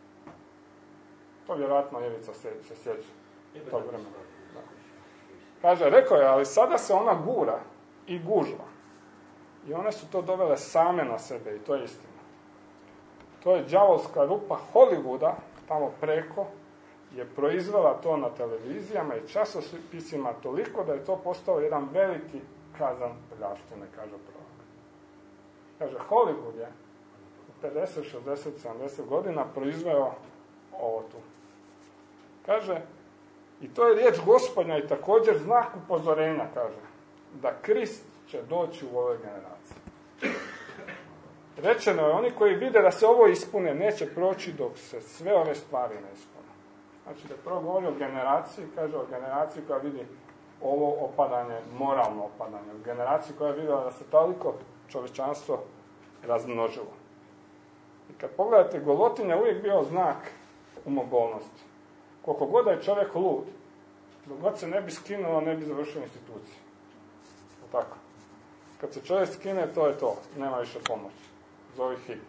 [SPEAKER 1] To vjerojatno Jevica se, se sjeća tog vremena. Da. Kaže, rekao je, ali sada se ona gura i gužva. I one su to dovele same na sebe i to je istina. To je đavolska rupa Hollywooda, tamo preko, je proizvela to na televizijama i časopisima toliko da je to postao jedan veliki kazan prljavštine, kaže prorok. Kaže, Hollywood je u pedeset, šezdeset, sedamdeset godina proizveo ovo tu. Kaže, i to je riječ Gospodnja i također znak upozorenja, kaže, da Krist će doći u ovoj generaciji. Rečeno je, oni koji vide da se ovo ispune, neće proći dok se sve ove stvari ne ispune. Znači, da prvo govori o generaciji, kaže o generaciji koja vidi ovo opadanje, moralno opadanje, o generaciji koja je vidjela da se toliko čovječanstvo razmnožilo. I kad pogledate, golotinja uvijek bio znak umobolnosti. Koliko god da je čovjek lud, dok god se ne bi skinuo, ne bi završio instituciju. Tako. Kad se čovjek skine, to je to. Nema više pomoći. Zovi hitno.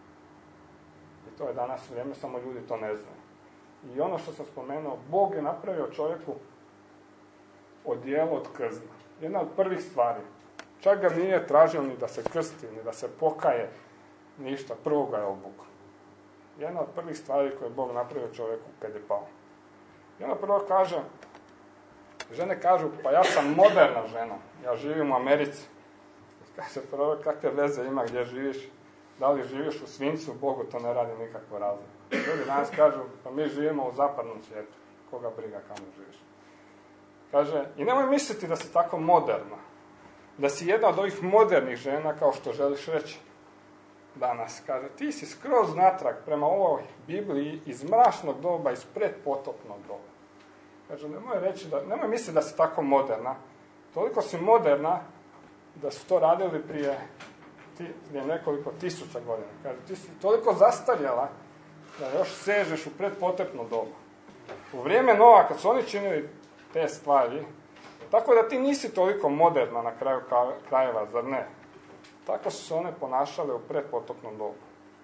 [SPEAKER 1] I to je danas vrijeme, samo ljudi to ne znaju. I ono što sam spomenuo, Bog je napravio čovjeku odijelo od krzna. Jedna od prvih stvari. Čak ga nije tražio ni da se krsti, ni da se pokaje, ništa. Prvo ga je obukao. Jedna od prvih stvari koje je Bog napravio čovjeku kad je pao. I onda prvo kaže, žene kažu, pa ja sam moderna žena, ja živim u Americi. Kaže prvo, kakve veze ima gdje živiš, da li živiš u svincu, Bogu to ne radi nikakvo razlike. Ljudi danas kažu, pa mi živimo u zapadnom svijetu, koga briga kamo živiš. Kaže, i nemoj misliti da si tako moderna, da si jedna od ovih modernih žena kao što želiš reći danas. Kaže, ti si skroz natrag prema ovoj Bibliji iz mračnog doba, iz predpotopnog doba. Kaže, nemoj reći da, nemoj misliti da si tako moderna. Toliko si moderna da su to radili prije, prije nekoliko tisuća godina. Kaže, ti si toliko zastarjela da još sežeš u predpotopno doba. U vrijeme Noa, kad su oni činili te stvari, tako da ti nisi toliko moderna na kraju krajeva, zar ne? Tako su se one ponašale u predpotopnom dobu.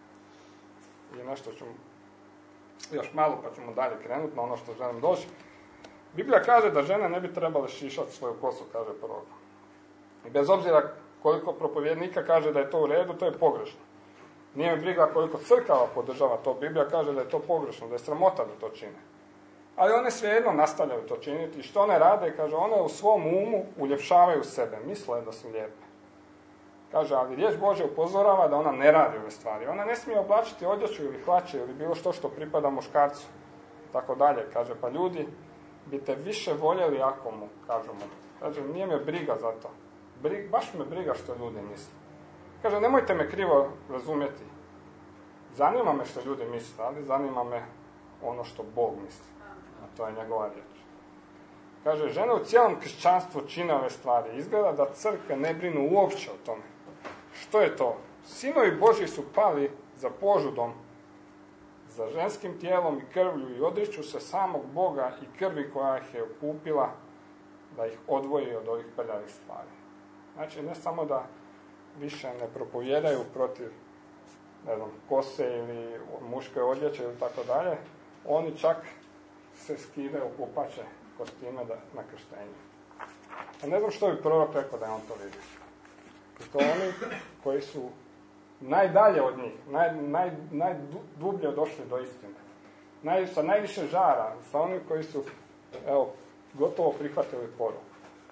[SPEAKER 1] I nešto ću još malo pa ćemo dalje krenuti na ono što želim doći. Biblija kaže da žene ne bi trebale šišati svoju kosu, kaže prorok. I bez obzira koliko propovjednika kaže da je to u redu, to je pogrešno. Nije mi briga koliko crkava podržava to. Biblija kaže da je to pogrešno, da je sramota da to čine. Ali one svejedno nastavljaju to činiti. I što one rade? Kaže, one u svom umu uljepšavaju sebe. Misle da su lijepe. Kaže, ali riječ Božja upozorava da ona ne radi ove stvari. Ona ne smije oblačiti odjeću ili hlače ili bilo što što pripada muškarcu. tako dalje. Kaže, pa ljudi bi te više voljeli ako mu, kažu mu. Kaže, nije me briga za to. Brig, baš me briga što ljudi misle. Kaže, nemojte me krivo razumjeti. Zanima me što ljudi misle, ali zanima me ono što Bog misli. A to je njegova riječ. Kaže, žene u cijelom kršćanstvu čine ove stvari. Izgleda da crkve ne brinu uopće o tome. Što je to? Sinovi Božji su pali za požudom, za ženskim tijelom i krvlju i odriču se samog Boga i krvi koja ih je okupila da ih odvoji od ovih prljavih stvari. Znači, ne samo da više ne propovijedaju protiv, ne znam, kose ili muške odjeće ili tako dalje, oni čak se skidaju u kupače kostime da, na krštenju. A ne znam što bi prorok rekao da je on to vidio. I to oni koji su najdalje od njih, naj, naj, najdublje došli do istine. Naj, sa najviše žara, sa onim koji su, evo, gotovo prihvatili poruku.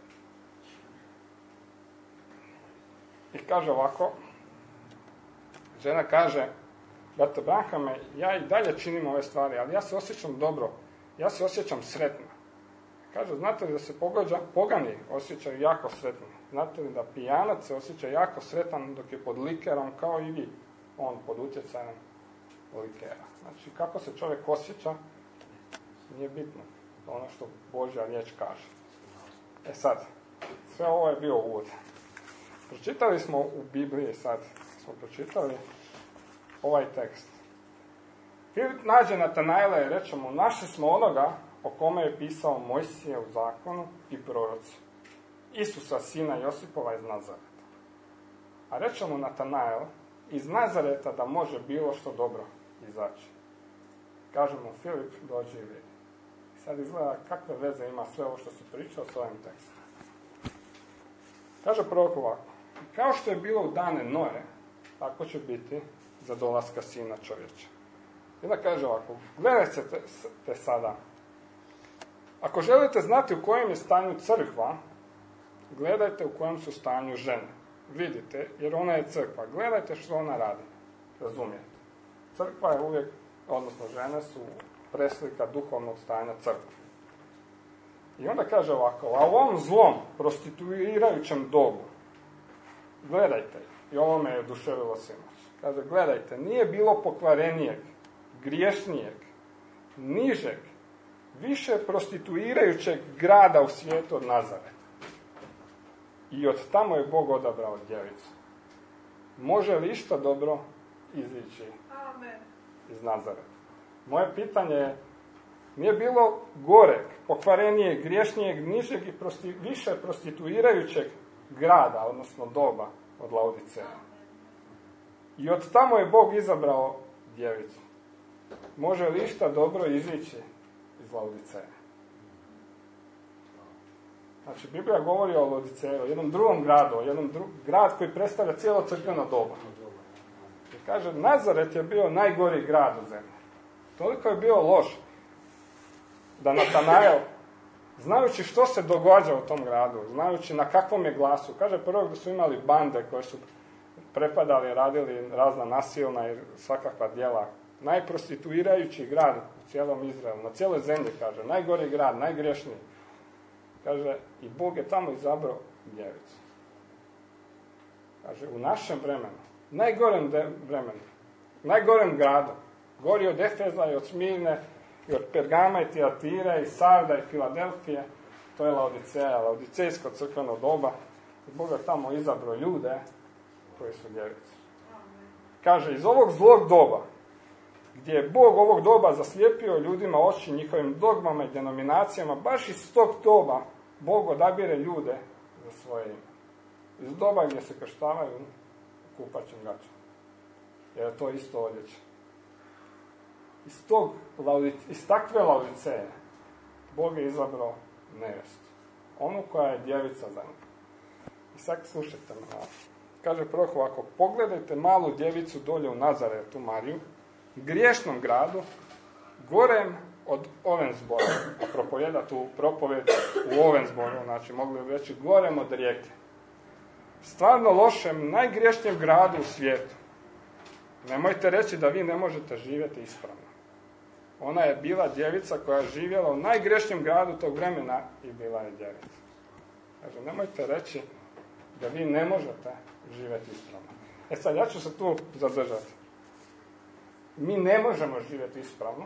[SPEAKER 1] I kaže ovako, žena kaže, brate Branhame, ja i dalje činim ove stvari, ali ja se osjećam dobro, ja se osjećam sretno. Kaže, znate li da se pogađa, pogani osjećaju jako sretni? Znate li da pijanac se osjeća jako sretan dok je pod likerom kao i vi? On pod utjecajem likera. Znači, kako se čovjek osjeća, nije bitno. Ono što Božja riječ kaže. E sad, sve ovo je bio uvod. Pročitali smo u Bibliji, sad smo pročitali ovaj tekst. Filip nađe Natanaela i reče mu, našli smo onoga o kome je pisao Mojsije u zakonu i proroci. Isusa, sina Josipova iz Nazareta. A reče mu Natanael, iz Nazareta da može bilo što dobro izaći. Kaže mu Filip, dođi i vidi. I sad izgleda kakve veze ima sve ovo što se pričao s ovim tekstom. Kaže prorok ovako, kao što je bilo u dane Noe, tako će biti za dolaska sina čovječa. I onda kaže ovako, gledajte te, te sada. Ako želite znati u kojem je stanju crkva, gledajte u kojem su stanju žene. Vidite, jer ona je crkva. Gledajte što ona radi. Razumijete? Crkva je uvijek, odnosno žene su preslika duhovnog stanja crkve. I onda kaže ovako, a u ovom zlom, prostituirajućem dobu, gledajte, i ovo me je oduševilo sinoć. Kaže, gledajte, nije bilo pokvarenijeg, griješnijeg, nižeg, više prostituirajućeg grada u svijetu od Nazareta. I od tamo je Bog odabrao djevicu. Može li išta dobro izići Amen. Iz Nazareta? Moje pitanje je, nije bilo goreg, pokvarenijeg, griješnijeg, nižeg i prosti, više prostituirajućeg grada, odnosno doba od Laodiceja. I od tamo je Bog izabrao djevicu. Može li išta dobro izići iz Laodiceja? Znači, Biblija govori o Laodiceju, o jednom drugom gradu, o jednom dru... grad koji predstavlja cijelo crkveno doba. I kaže, Nazaret je bio najgori grad u zemlji. Toliko je bio loš da Natanael, znajući što se događa u tom gradu, znajući na kakvom je glasu, kaže prvo da su imali bande koje su prepadali, radili razna nasilna i svakakva djela. Najprostituirajući grad u cijelom Izraelu, na cijeloj zemlji, kaže, najgori grad, najgriješniji. Kaže, i Bog je tamo izabrao djevicu. Kaže, u našem vremenu, najgorem de- vremenu, najgorem gradu, gori od Efeza i od Smirne, i od Pergama i Tijatire, i Sarda i Filadelfije, to je Laodiceja, laodicejsko crkveno doba. I Bog je tamo izabrao ljude koji su djevice. Kaže, iz ovog zlog doba, gdje je Bog ovog doba zaslijepio ljudima oči njihovim dogmama i denominacijama, baš iz tog doba Bog odabire ljude za svoje ime. Iz doba gdje se krštavaju u kupaćim gaćama. Jer je to isto odjeća. Iz, tog, iz takve Laodiceje Bog je izabrao nevestu. Onu koja je djevica za njega. I sad slušajte me. Kaže prorok ovako, pogledajte malu djevicu dolje u Nazaretu, Mariju, griješnom gradu, gorem od Ovensbora, a propovjeda tu propovjed u Ovensboru, znači mogli bi reći gorem od rijeke. Stvarno lošem, najgriješnijem gradu u svijetu. Nemojte reći da vi ne možete živjeti ispravno. Ona je bila djevica koja je živjela u najgrešnijem gradu tog vremena i bila je djevica. Kaže, nemojte reći da vi ne možete živjeti ispravno. E sad, ja ću se tu zadržati. Mi ne možemo živjeti ispravno,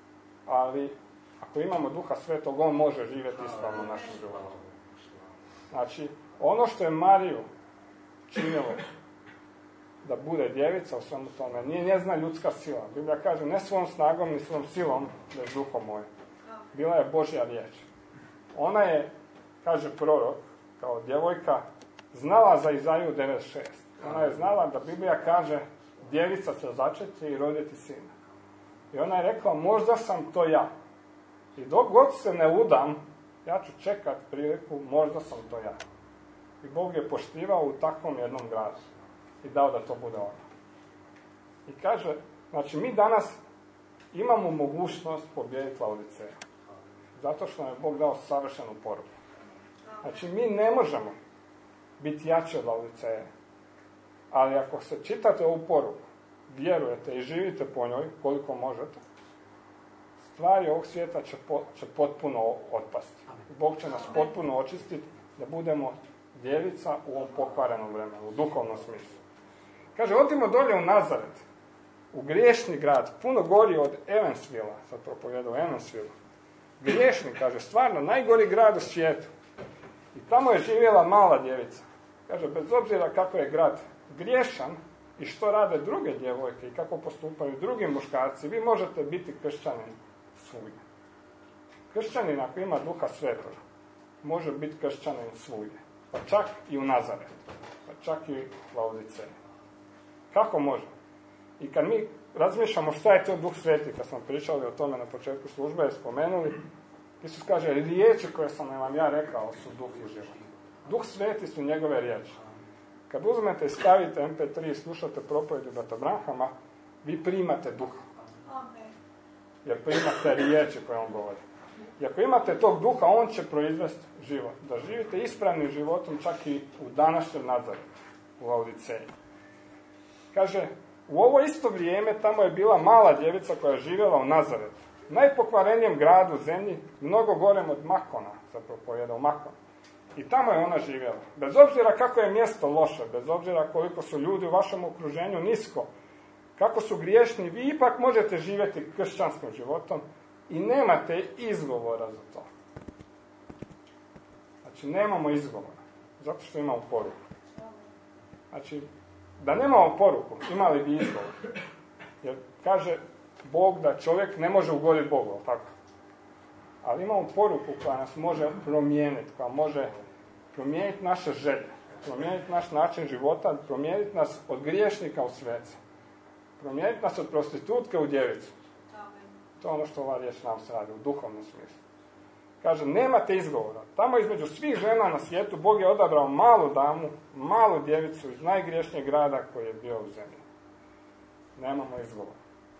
[SPEAKER 1] ali ako imamo Duha Svetog, on može živjeti ispravno u našem životu. Znači, ono što je Mariju činilo da bude djevica u svemu tome, nije njezina ljudska sila. Biblija kaže, ne svojom snagom, ni svojom silom, već duhom mojim. Bila je Božja riječ. Ona je, kaže prorok, kao djevojka, znala za Izaiju devet šest. Ona je znala da Biblija kaže, djevica će začeti i roditi sina. I ona je rekla, možda sam to ja. I dok god se ne udam, ja ću čekat priliku, možda sam to ja. I Bog je poštivao u takvom jednom gradu. I dao da to bude ono. I kaže, znači mi danas imamo mogućnost pobijediti Laodiceju. Zato što nam je Bog dao savršenu poruku. Znači mi ne možemo biti jači od Laodiceje. Ali ako se čitate ovu poruku, vjerujete i živite po njoj koliko možete, stvari ovog svijeta će, po, će potpuno otpasti. Bog će nas potpuno očistiti da budemo djevica u ovom pokvarenom vremenu, u duhovnom smislu. Kaže, odimo dolje u Nazaret, u griješni grad, puno gori od Evansvilla, sad propovijedao Evansville. Griješni, kaže, stvarno najgori grad u svijetu. I tamo je živjela mala djevica. Kaže, bez obzira kako je grad griješan i što rade druge djevojke i kako postupaju drugi muškarci, vi možete biti kršćanin svugdje. Kršćanin ako ima Duha Svetoga, može biti kršćanin svugdje. Pa čak i u Nazaretu. Pa čak i u Laodiceji. Kako može? I kad mi razmišljamo šta je to Duh Sveti, kad smo pričali o tome na početku službe, spomenuli, Isus kaže, riječi koje sam vam ja rekao su duh i život. Duh Sveti su njegove riječi. Kad uzmete i stavite em pe tri i slušate propovjedi brata Branhama, vi primate duha. Jer primate riječi koje on govori. I ako imate tog duha, on će proizvesti život. Da živite ispravnim životom čak i u današnjem Nazaretu, u Laodiceji. Kaže, u ovo isto vrijeme tamo je bila mala djevica koja je živjela u Nazaretu. Najpokvarenijem gradu u zemlji, mnogo gorem od Makona, zapravo pojedao Makon. I tamo je ona živjela. Bez obzira kako je mjesto loše, bez obzira koliko su ljudi u vašem okruženju nisko, kako su griješni, vi ipak možete živjeti kršćanskim životom i nemate izgovora za to. Znači, nemamo izgovora, zato što imamo poruku. Znači, da nemamo poruku, imali bi izgovor. Jer kaže Bog da čovjek ne može ugoditi Bogu, tako? Ali imamo poruku koja nas može promijeniti, koja može promijeniti naše želje, promijeniti naš način života, promijeniti nas od griješnika u svece, promijeniti nas od prostitutke u djevicu. To je ono što ova riječ nam se radi u duhovnom smislu. Kaže, nemate izgovora. Tamo između svih žena na svijetu Bog je odabrao malu damu, malu djevicu iz najgriješnijeg grada koji je bio u zemlji. Nemamo izgovora.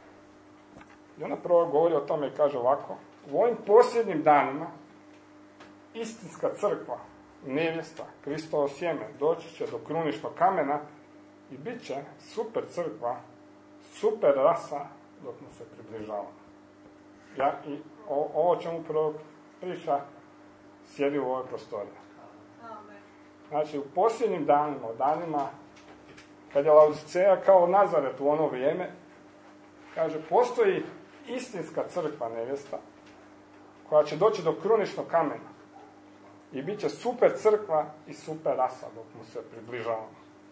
[SPEAKER 1] I ona prvo govori o tome i kaže ovako, u ovim posljednjim danima istinska crkva, nevjesta, Kristovo sjeme, doći će do kruničnog kamena i bit će super crkva, super rasa dok mu se približava. Ja, i o, ovo čemu prvo priča sjedi u ovoj prostoriji. Znači, u posljednjim danima, u danima kad je Laodiceja kao Nazaret u ono vrijeme, kaže, postoji istinska crkva nevjesta koja će doći do kruničnog kamena i bit će super crkva i super rasa dok mu se približavamo.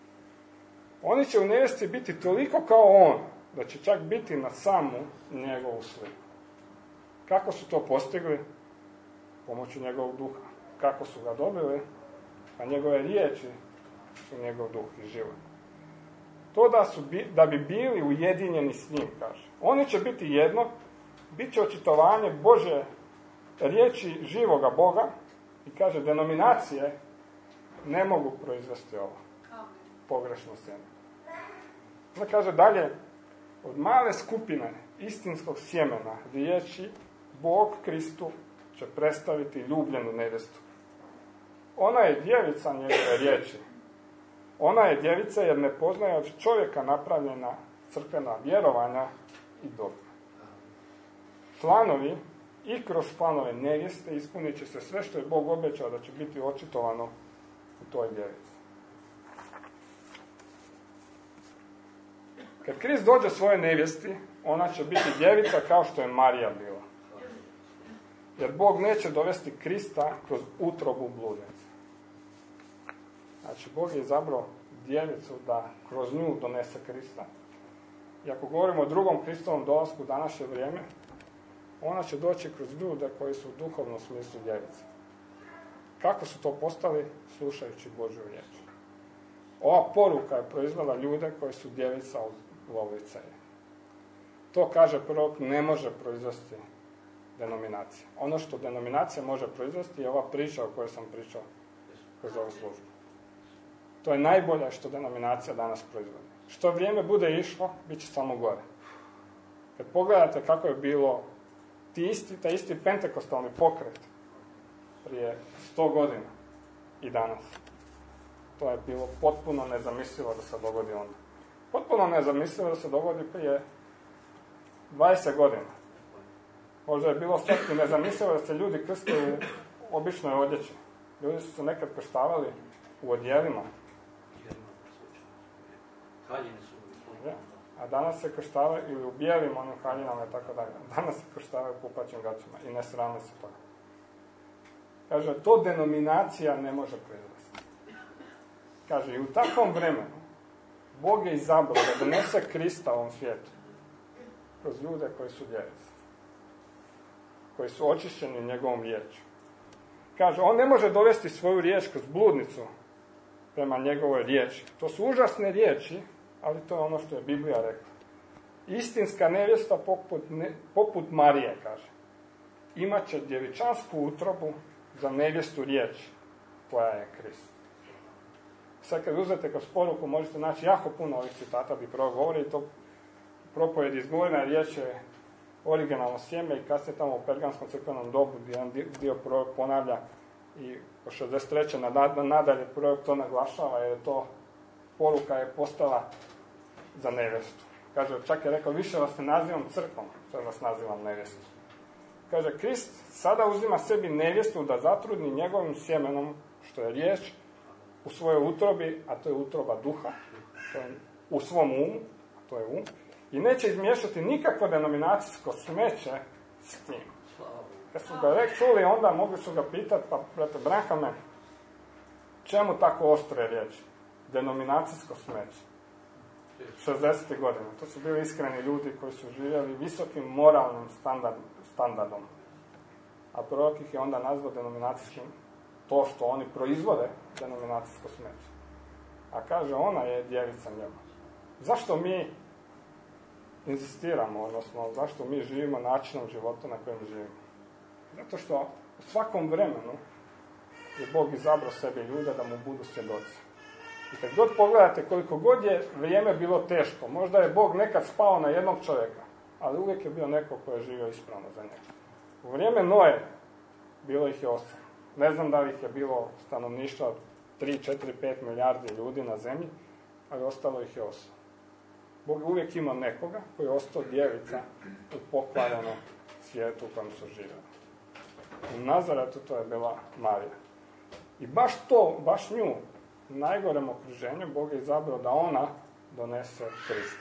[SPEAKER 1] Oni će u nevjesti biti toliko kao on, da će čak biti na samu njegovu sliku. Kako su to postigli? Pomoću njegovog duha. Kako su ga dobili? Pa njegove riječi su njegov duh i život. To da, su, da bi bili ujedinjeni s njim, kaže. Oni će biti jedno, bit će očitovanje Božje riječi živoga Boga i kaže, denominacije ne mogu proizvesti ovo. Pogrešno sjeme. Onda kaže dalje, od male skupine istinskog sjemena riječi Bog Kristu će predstaviti ljubljenu nevjestu. Ona je djevica njegove riječi. Ona je djevica jer ne poznaje od čovjeka napravljena crkvena vjerovanja i dogme. planovi i kroz planove nevjeste ispunit će se sve što je Bog obećao da će biti očitovano u toj djevici. Kad Krist dođe svojoj nevjesti, ona će biti djevica kao što je Marija bila. Jer Bog neće dovesti Krista kroz utrobu bludnice. Znači, Bog je izabrao djevicu da kroz nju donese Krista. I ako govorimo o drugom Kristovom dolasku u današnje vrijeme, ona će doći kroz ljude koji su u duhovnom smislu djevice. Kako su to postali? Slušajući Božju riječ. Ova poruka je proizvela ljude koji su djevica od lovice. To, kaže prorok, ne može proizvesti denominacija. Ono što denominacija može proizvesti je ova priča o kojoj sam pričao kroz ovu službu. To je najbolje što denominacija danas proizvodi. Što vrijeme bude išlo, bit će samo gore. Kad pogledate kako je bilo ti isti, taj isti pentekostalni pokret prije sto godina i danas, to je bilo potpuno nezamislivo da se dogodi onda. Potpuno nezamislivo da se dogodi prije dvadeset godina. Možda je bilo čak i nezamislivo da se ljudi krste u običnoj odjeći. Ljudi su se nekad krštavali u odjelima. A danas se krštavaju ili u bijelim onim haljinama i tako dalje. Danas se krštavaju u kupaćim gaćima i ne srame se toga. Kaže, to denominacija ne može proizvesti. Kaže, i u takvom vremenu Bog je izabrao da donese Krista u ovom svijetu kroz ljude koji su djevice, koji su očišćeni njegovom riječu. Kaže, on ne može dovesti svoju riječ kroz bludnicu prema njegovoj riječi. To su užasne riječi, ali to je ono što je Biblija rekla. Istinska nevjesta poput, ne, poput Marije, kaže, imat će djevičansku utrobu za nevjestu riječi, koja je Krist. Sad kad uzete kroz poruku, možete naći jako puno ovih citata bi prvo govori, i to propovjed izgovorena riječ je originalno sjeme i kasnije tamo u pergamskom crkvenom dobu gdje jedan dio prorok ponavlja i po šezdeset treće nadalje prorok to naglašava jer je to poruka je postala za nevjestu. Kaže, čak je rekao, više vas ne nazivam crkvom, sad vas nazivam nevjestu. Kaže, Krist sada uzima sebi nevjestu da zatrudni njegovim sjemenom, što je riječ, u svojoj utrobi, a to je utroba duha, to je u svom umu, a to je um, i neće izmiješati nikakvo denominacijsko smeće s tim. Kad su ga rek čuli, onda mogli su ga pitati, pa brate Branhame, čemu tako oštre riječi? Denominacijsko smeće. šezdesetih godina. To su bili iskreni ljudi koji su živjeli visokim moralnim standard, standardom. A prorok ih je onda nazvao denominacijskim, to što oni proizvode, denominacijsko smeće. A kaže, ona je djevica njega. Zašto mi inzistiramo, odnosno zašto mi živimo načinom života na kojem živimo? Zato što u svakom vremenu je Bog izabrao sebi ljude da mu budu svjedoci. I kad god pogledate koliko god je vrijeme bilo teško, možda je Bog nekad spao na jednog čovjeka, ali uvijek je bio neko koji je živio ispravno za njega. U vrijeme Noe bilo ih je osam. Ne znam da li ih je bilo stanovništva tri, četiri, pet milijardi ljudi na zemlji, ali ostalo ih je osam. Bog je uvijek imao nekoga koji je ostao djevica u pokvarenom svijetu u kojem su živjeli. U Nazaretu to je bila Marija. I baš to, baš nju, u najgorem okruženju, Bog je izabrao da ona donese Krista.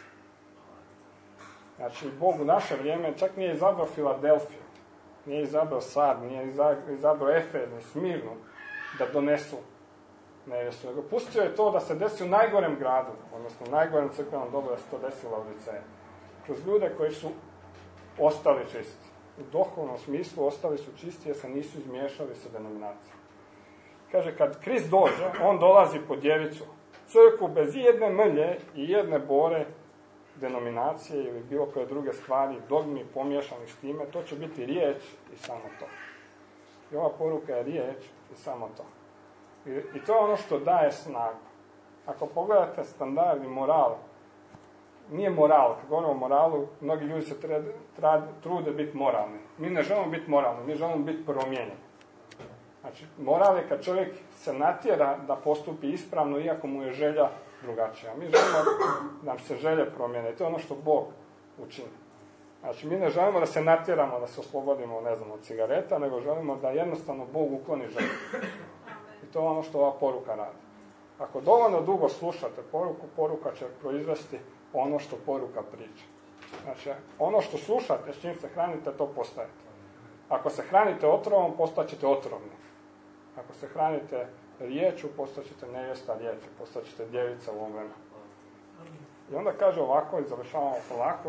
[SPEAKER 1] Znači, Bog u naše vrijeme čak nije izabrao Filadelfiju, nije izabrao Sard, nije izabrao Efez, ni Smirnu, da donesu nevjestu. Nego pustio je to da se desi u najgorem gradu, odnosno u najgorem crkvenom dobu da se to desilo u Liceju. Kroz ljude koji su ostali čisti. U duhovnom smislu ostali su čisti jer se nisu izmiješali sa denominacijom. Kaže, kad Krist dođe, on dolazi po djevicu, crkvu bez jedne mrlje i jedne bore denominacije ili bilo koje druge stvari, dogmi pomiješani s time, to će biti riječ i samo to. I ova poruka je riječ i samo to. I, i to je ono što daje snagu. Ako pogledate standard i moral, nije moral, kad govorimo o moralu, mnogi ljudi se tre, tra, trude biti moralni. Mi ne želimo biti moralni, mi želimo biti promijenjeni. Znači, moral je kad čovjek se natjera da postupi ispravno, iako mu je želja drugačija. Mi želimo da nam se želje promijene. To je ono što Bog učini. Znači, mi ne želimo da se natjeramo, da se oslobodimo, ne znam, od cigareta, nego želimo da jednostavno Bog ukloni želju. I to je ono što ova poruka radi. Ako dovoljno dugo slušate poruku, poruka će proizvesti ono što poruka priča. Znači, ono što slušate, s čim se hranite, to postajete. Ako se hranite otrovom, postaćete otrovni. Ako se hranite riječu, postaćete nevjesta riječi, postaćete djevica u ovom vremenu. I onda kaže ovako, i završavamo polako,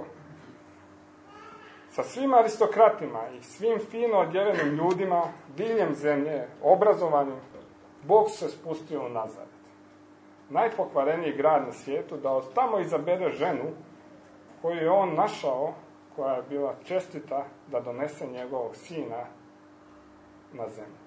[SPEAKER 1] sa svim aristokratima i svim fino odjevenim ljudima, diljem zemlje, obrazovanim, Bog se spustio u Nazaret. Najpokvareniji grad na svijetu, da od tamo izabere ženu koju je on našao, koja je bila čestita da donese njegovog sina na zemlju.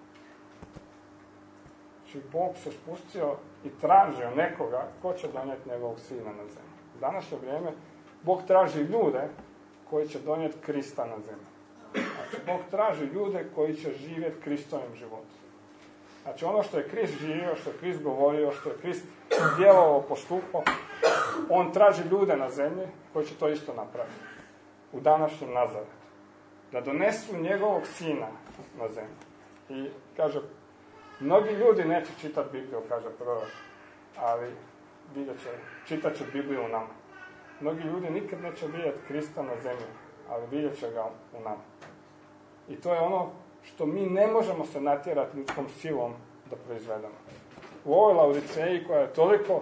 [SPEAKER 1] Znači, Bog se spustio i tražio nekoga ko će donijeti njegovog sina na zemlju. U današnje vrijeme Bog traži ljude koji će donijeti Krista na zemlju. Znači, Bog traži ljude koji će živjeti Kristovim životom. Znači, ono što je Krist živio, što je Krist govorio, što je Krist djelovao, postupao, on traži ljude na zemlji koji će to isto napraviti. U današnjem Nazaretu. Da donesu njegovog sina na zemlju. I kaže, mnogi ljudi neće čitati Bibliju, kaže prorok, ali vidjet će, čitat će Bibliju u nama. Mnogi ljudi nikad neće vidjeti Krista na zemlji, ali vidjet će ga u nama. I to je ono što mi ne možemo se natjerati ljudskom silom da proizvedemo. U ovoj Laodiceji koja je toliko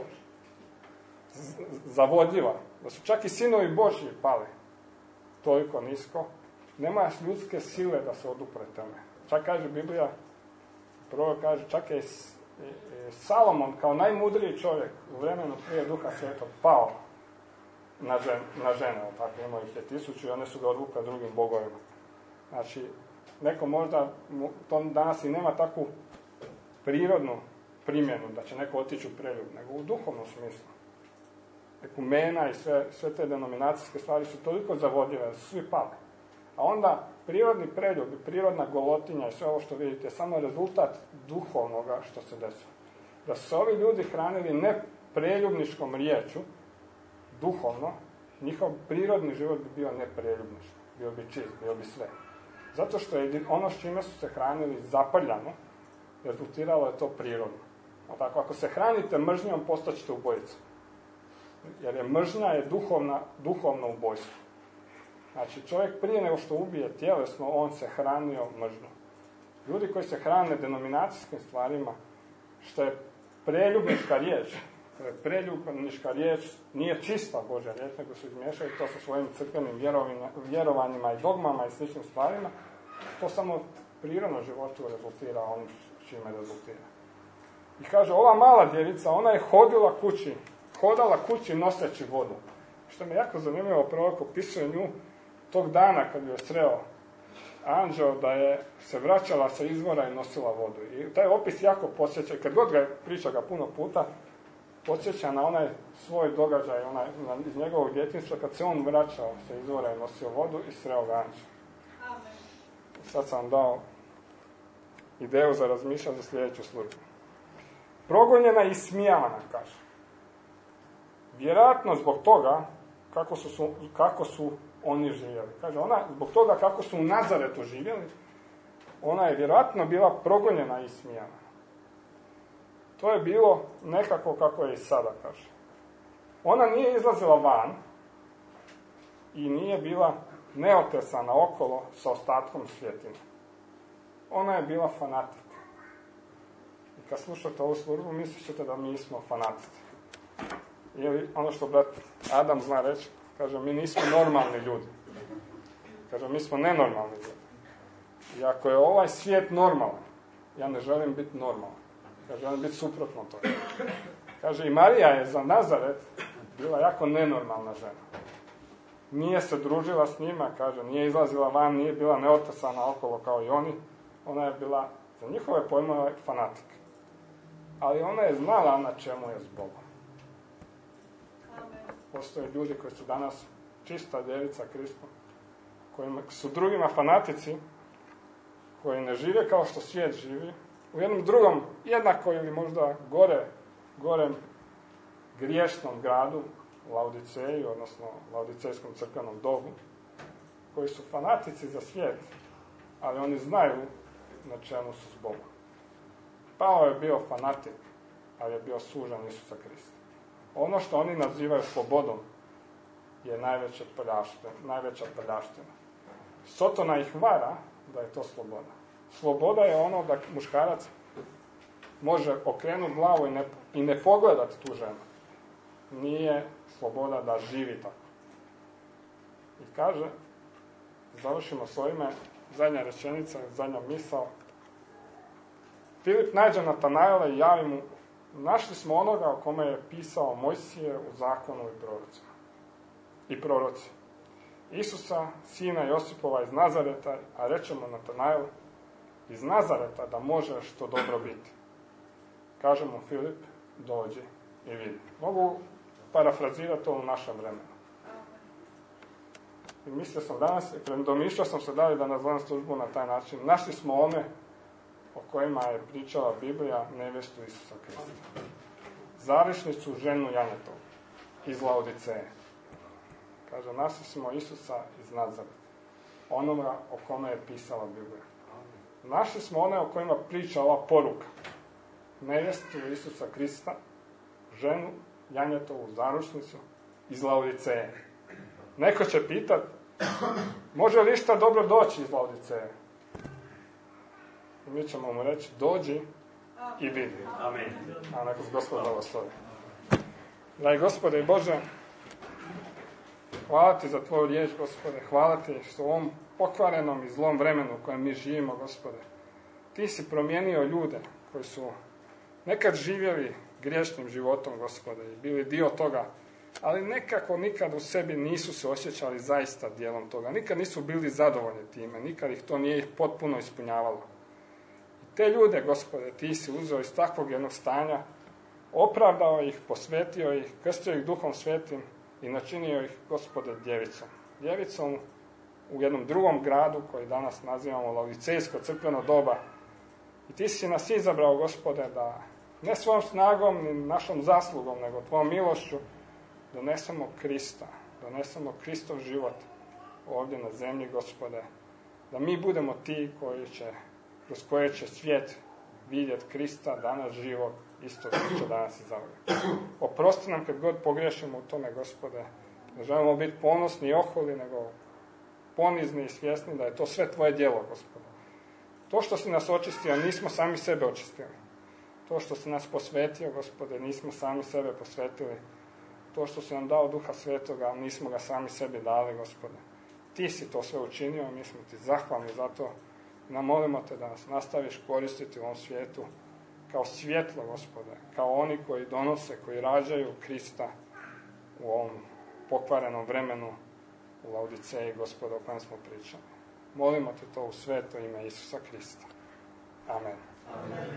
[SPEAKER 1] z- zavodljiva, da su čak i sinovi Božji pali toliko nisko, nemaš ljudske sile da se odupre tome. Čak kaže Biblija, prvo kaže, čak je Salomon kao najmudriji čovjek u vremenu prije Duha Svetog pao na, žen, na žene, tako imao ih je tisuću i one su ga odvukle drugim bogovima. Znači, neko možda, to danas i nema takvu prirodnu primjenu da će neko otići u preljub, nego u duhovnom smislu. Ekumena i sve, sve te denominacijske stvari su toliko zavodljive da su svi pali. A onda prirodni preljub i prirodna golotinja i sve ovo što vidite je samo rezultat duhovnoga što se desilo. Da su se ovi ljudi hranili ne preljubničkom riječu, duhovno, njihov prirodni život bi bio nepreljubnički. Bio bi čist, bio bi sve. Zato što je ono s čime su se hranili zaprljano, rezultiralo je to prirodno. A tako, ako se hranite mržnjom, postaćete ubojica. Jer je mržnja je duhovna, duhovno ubojstvo. Znači, čovjek prije nego što ubije tjelesno, on se hranio mržnjom. Ljudi koji se hrane denominacijskim stvarima, što je preljubnička riječ, preljubnička riječ nije čista Božja riječ, nego su izmiješali to sa svojim crkvenim vjerovanjima i dogmama i sličnim stvarima, to samo prirodno životu rezultira onim čime rezultira. I kaže, ova mala djevica, ona je hodila kući, hodala kući noseći vodu. Što mi je jako zanimljivo, prorok opisuje nju tog dana kad je sreo anđeo da je se vraćala sa izvora i nosila vodu. I taj opis jako podsjeća, kad god ga priča ga puno puta, podsjeća na onaj svoj događaj, onaj, na, iz njegovog djetinjstva, kad se on vraćao sa izvora i nosio vodu i sreo ga anđeo. Sad sam vam dao ideju za razmišljanje za sljedeću službu. Progonjena i smijavana, kaže. Vjerojatno zbog toga kako su, kako su oni živjeli. Kaže, ona, zbog toga kako su u Nazaretu živjeli, ona je vjerojatno bila progonjena i smijana. To je bilo nekako kako je i sada, kaže. Ona nije izlazila van i nije bila neotesana okolo sa ostatkom svjetine. Ona je bila fanatik. I kad slušate ovu službu, mislit ćete da mi smo fanatici. Ili ono što brat Adam zna reći, kaže, mi nismo normalni ljudi. Kaže, mi smo nenormalni ljudi. I ako je ovaj svijet normalan, ja ne želim biti normalan. Ja želim biti suprotno toga. Kaže, i Marija je za Nazaret bila jako nenormalna žena. Nije se družila s njima, kaže, nije izlazila van, nije bila neotesana okolo kao i oni. Ona je bila, za njihove pojmove, fanatik. Ali ona je znala na čemu je s Bogom. Postoje ljudi koji su danas čista djevica Krista, koji su drugima fanatici, koji ne žive kao što svijet živi, u jednom drugom, jednako ili možda gore, gorem griješnom gradu, Laodiceji, odnosno Laodicejskom crkvenom dobu, koji su fanatici za svijet, ali oni znaju na čemu su s Bogom. Pavao je bio fanatik, ali je bio sužan Isusa Krista. Ono što oni nazivaju slobodom je najveća prljaština. Najveća prljaština. Sotona ih vara da je to sloboda. Sloboda je ono da muškarac može okrenuti glavu i ne, i ne pogledati tu ženu. Nije sloboda da živi tako. I kaže, završimo s ovime, zadnja rečenica, zadnja misao. Filip nađe Natanaela i javi mu, našli smo onoga o kome je pisao Mojsije u zakonu i prorocima. I proroci. Isusa, sina Josipova iz Nazareta, a rečemo Natanael, iz Nazareta da može što dobro biti. Kaže mu Filip, dođi i vidi. Mogu parafrazirati to u našem vremenu. I mislio sam danas, i domišljao sam se dalje da nazovem službu na taj način. Našli smo one o kojima je pričala Biblija, nevjestu Isusa Krista. Zavišnicu ženu Janetovu iz Laodiceje. Kaže, našli smo Isusa iz Nazareta. Onoga o kome je pisala Biblija. Našli smo one o kojima priča ova poruka. Nevjestu Isusa Krista, ženu Janetovu zarušnicu iz Laodiceje. Neko će pitat, može li išta dobro doći iz Laodiceje? I mi ćemo mu reći, dođi i vidi.
[SPEAKER 2] Amen.
[SPEAKER 1] A neko s Gospod blagoslovi. Dragi Gospode i Bože, hvala ti za tvoju riječ, Gospode. Hvala ti što u ovom pokvarenom i zlom vremenu u kojem mi živimo, Gospode, ti si promijenio ljude koji su nekad živjeli griješnim životom, Gospode, i bili dio toga, ali nekako nikad u sebi nisu se osjećali zaista dijelom toga. Nikad nisu bili zadovoljni time, nikad ih to nije ih potpuno ispunjavalo. I te ljude, Gospode, ti si uzeo iz takvog jednog stanja, opravdao ih, posvetio ih, krstio ih Duhom Svetim i načinio ih, Gospode, djevicom. Djevicom u jednom drugom gradu koji danas nazivamo Laodicejsko crkveno doba. I ti si nas izabrao, Gospode, da ne svojom snagom ni našom zaslugom, nego tvojom milošću donesemo Krista, donesemo Kristov život ovdje na zemlji, Gospode, da mi budemo ti koji će, kroz koje će svijet vidjeti Krista danas živog, isto što će danas i zauvijek. Oprosti nam kad god pogriješimo u tome, Gospode, ne želimo biti ponosni i oholi, nego ponizni i svjesni da je to sve tvoje djelo, Gospode. To što si nas očistio, nismo sami sebe očistili. To što si nas posvetio, Gospode, nismo sami sebe posvetili. To što si nam dao Duha Svetoga, nismo ga sami sebi dali, Gospode. Ti si to sve učinio, mi smo ti zahvalni za to. Namolimo te da nas nastaviš koristiti u ovom svijetu kao svjetlo, Gospode, kao oni koji donose, koji rađaju Krista u ovom pokvarenom vremenu u Laodiceji, Gospode, o kojem smo pričali. Molimo te to u sveto ime Isusa Krista. Amen.
[SPEAKER 2] Amen.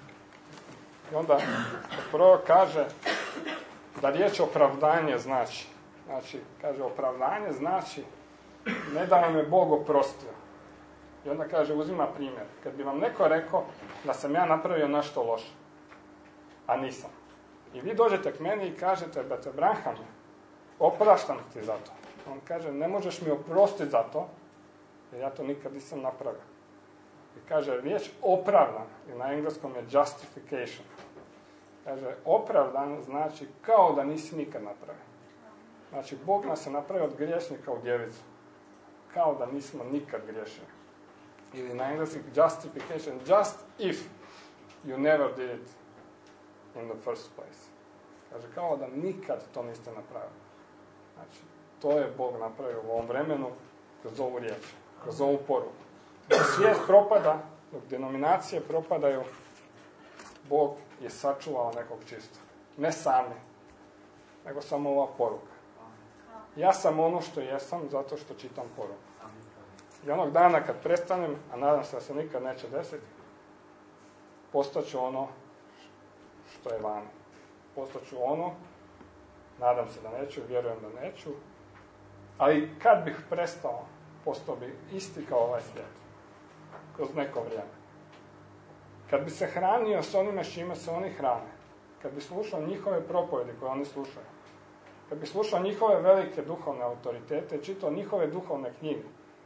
[SPEAKER 1] I onda prvo kaže da riječ opravdanje znači. Znači, kaže, opravdanje znači ne da nam je Bog oprostio. I onda kaže, uzima primjer. Kad bi vam neko rekao da sam ja napravio nešto loše, a nisam. I vi dođete k meni i kažete, brate Branhame, opraštam ti za to. On kaže, ne možeš mi oprostiti za to, jer ja to nikad nisam napravio. I kaže, riječ opravdan, i na engleskom je justification. Kaže, opravdan znači kao da nisi nikad napravio. Znači, Bog nas je napravio od griješnika u djevicu. Kao da nismo nikad griješili. Ili na engleskom justification, just if you never did it in the first place. Kaže, kao da nikad to niste napravili. Znači, to je Bog napravio u ovom vremenu kroz ovu riječ, kroz ovu poruku. Dok svijet propada, dok denominacije propadaju, Bog je sačuvao nekog čistog. Ne sami, nego samo ova poruka. Ja sam ono što jesam zato što čitam poruku. I onog dana kad prestanem, a nadam se da se nikad neće desiti, postaću ono što je vani. Postaću ono, nadam se da neću, vjerujem da neću, ali kad bih prestao, postao bi isti kao ovaj svijet. Kroz neko vrijeme. Kad bi se hranio s onime s čime se oni hrane, kad bi slušao njihove propovjedi koje oni slušaju, kad bi slušao njihove velike duhovne autoritete, čitao njihove duhovne knjige,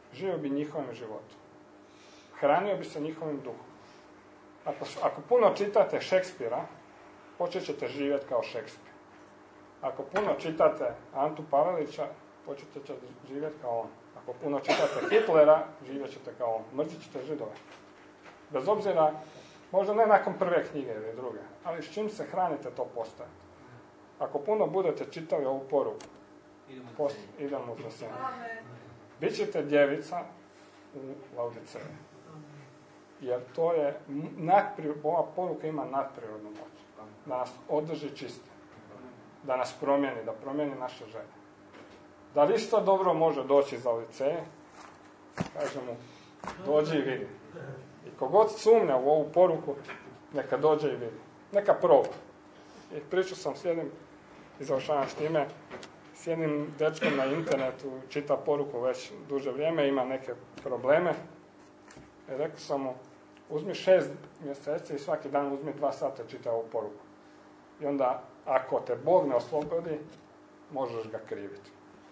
[SPEAKER 1] živio bi njihovim životom. Hranio bi se njihovim duhom. Ako, ako puno čitate Šekspira, počet ćete živjeti kao Šekspir. Ako puno čitate Antu Pavelića, počet ćete živjeti kao on. Ako puno čitate Hitlera, živjet ćete kao on. Mrzit ćete Židove. Bez obzira, možda ne nakon prve knjige ili druge, ali s čim se hranite, to postajete. Ako puno budete čitali ovu poruku, post, idemo u zasenje. Bićete djevica u Laodiceji. Jer to je, nadpri, ova poruka ima nadprirodnu moć. Da nas održi čiste. Da nas promijeni, da promijeni naše želje. Da li isto dobro može doći iz Laodiceje, kaže mu, dođi i vidi. I kogod sumnja u ovu poruku, neka dođe i vidi. Neka proba. I pričao sam s jednim, i završavam s time, s jednim dečkom na internetu, čita poruku već duže vrijeme, ima neke probleme. I rekao sam mu, uzmi šest mjeseci i svaki dan uzmi dva sata čita ovu poruku. I onda, ako te Bog ne oslobodi, možeš ga kriviti.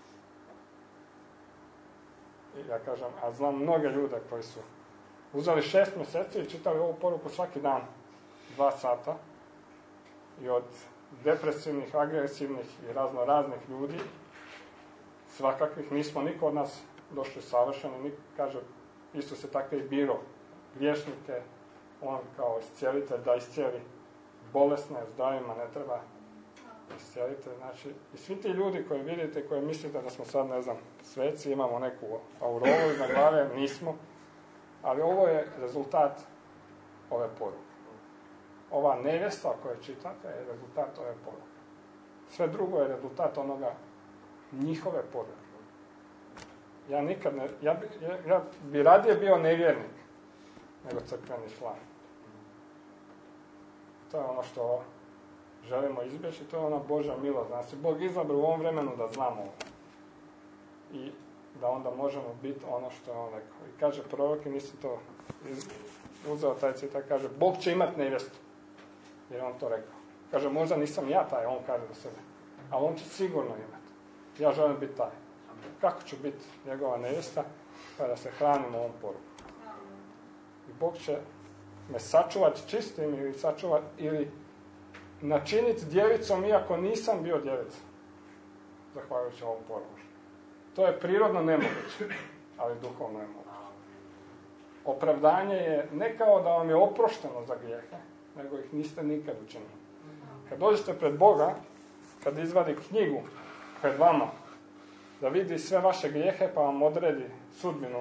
[SPEAKER 1] I ja kažem, a znam mnoge ljude koji su uzeli šest mjeseci i čitali ovu poruku svaki dan, dva sata, i od depresivnih, agresivnih i razno raznih ljudi, svakakvih, nismo niko od nas došli savršeni, niko, kaže, Isus je takve i biro, griješnike, on kao iscijelitelj, da iscijeli bolesne, zdravima ne treba iscijelitelj, znači, i svi ti ljudi koji vidite, koji mislite da smo sad, ne znam, sveci, imamo neku auroru iznad glave, nismo, ali ovo je rezultat ove poruke. Ova nevjesta koju čitate je rezultat ove poruke. Sve drugo je rezultat onoga njihove poruke. Ja nikad ne, ja bi, ja, ja bi radije bio nevjernik nego crkveni član. To je ono što želimo izbjeći, to je ona Božja milost. Znači, Bog izabrao u ovom vremenu da znamo ovo. I da onda možemo biti ono što je on rekao. I kaže prorok, i nisam to uzeo taj citat, kaže, Bog će imati nevjestu. Jer on to rekao. Kaže, možda nisam ja taj, on kaže do sebe. Ali on će sigurno imati. Ja želim biti taj. Kako ću biti njegova nevjesta? Kada se hranimo ovom porukom. I Bog će me sačuvati čistim ili sačuvati ili načiniti djevicom iako nisam bio djevica. Zahvaljujući ovom poruku. To je prirodno nemoguće, ali duhovno je moguće. Opravdanje je ne kao da vam je oprošteno za grijehe, nego ih niste nikad učinili. Kad dođete pred Boga, kad izvadi knjigu pred vama, da vidi sve vaše grijehe pa vam odredi sudbinu.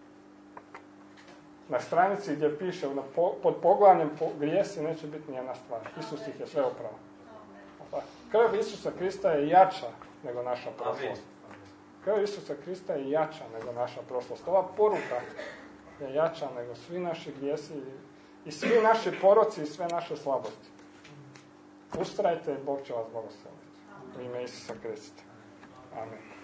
[SPEAKER 1] Na stranici gdje piše pod poglavljem po grijesi neće biti nijedna stvar. Isus ih je sve opravo. Krv Isusa Krista je jača nego naša prošlost. Krv Isusa Krista je jača nego naša prošlost. Ova poruka je jača nego svi naši grijesi i svi naši poroci i sve naše slabosti. Ustrajte i Bog će vas blagosloviti. U ime Isusa Krista. Amen.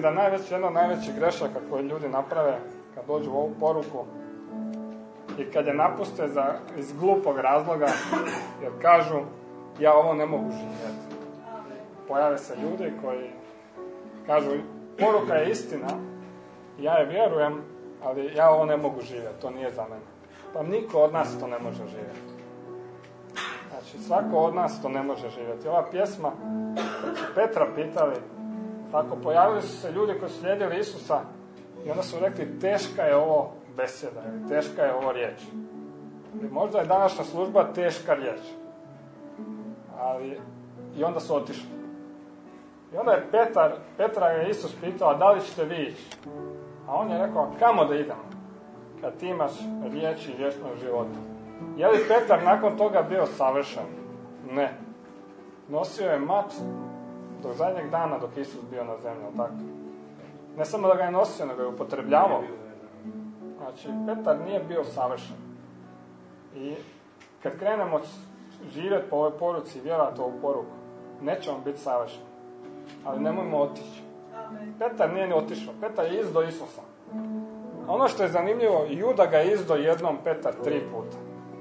[SPEAKER 1] da najveći, jedno od najvećih grešaka koje ljudi naprave kad dođu u ovu poruku i kad je napuste za, iz glupog razloga, jer kažu ja ovo ne mogu živjeti. Pojave se ljudi koji kažu poruka je istina, ja je vjerujem, ali ja ovo ne mogu živjeti, to nije za mene. Pa niko od nas to ne može živjeti. Znači, svako od nas to ne može živjeti. Ova pjesma, kad su Petra pitali, tako pojavili su se ljudi koji su slijedili Isusa i onda su rekli teška je ovo beseda, teška je ovo riječ. I možda je današnja služba teška riječ. Ali, i onda su otišli. I onda je Petar, Petra je Isus pitao, a da li ćete vi ići? A on je rekao, kamo da idemo? Kad ti imaš riječi vječnog života. Je li Petar nakon toga bio savršen? Ne. Nosio je mač do zadnjeg dana dok Isus bio na zemlji, tako? Ne samo da ga je nosio, nego je upotrebljavao. Znači, Petar nije bio savršen. I kad krenemo živjeti po ovoj poruci i vjerovati u ovu poruku, nećemo biti savršeni. Ali nemojmo otići. Petar nije ni otišao. Petar je izdo Isusa. Ono što je zanimljivo, Juda ga je izdo jednom, Petar tri puta.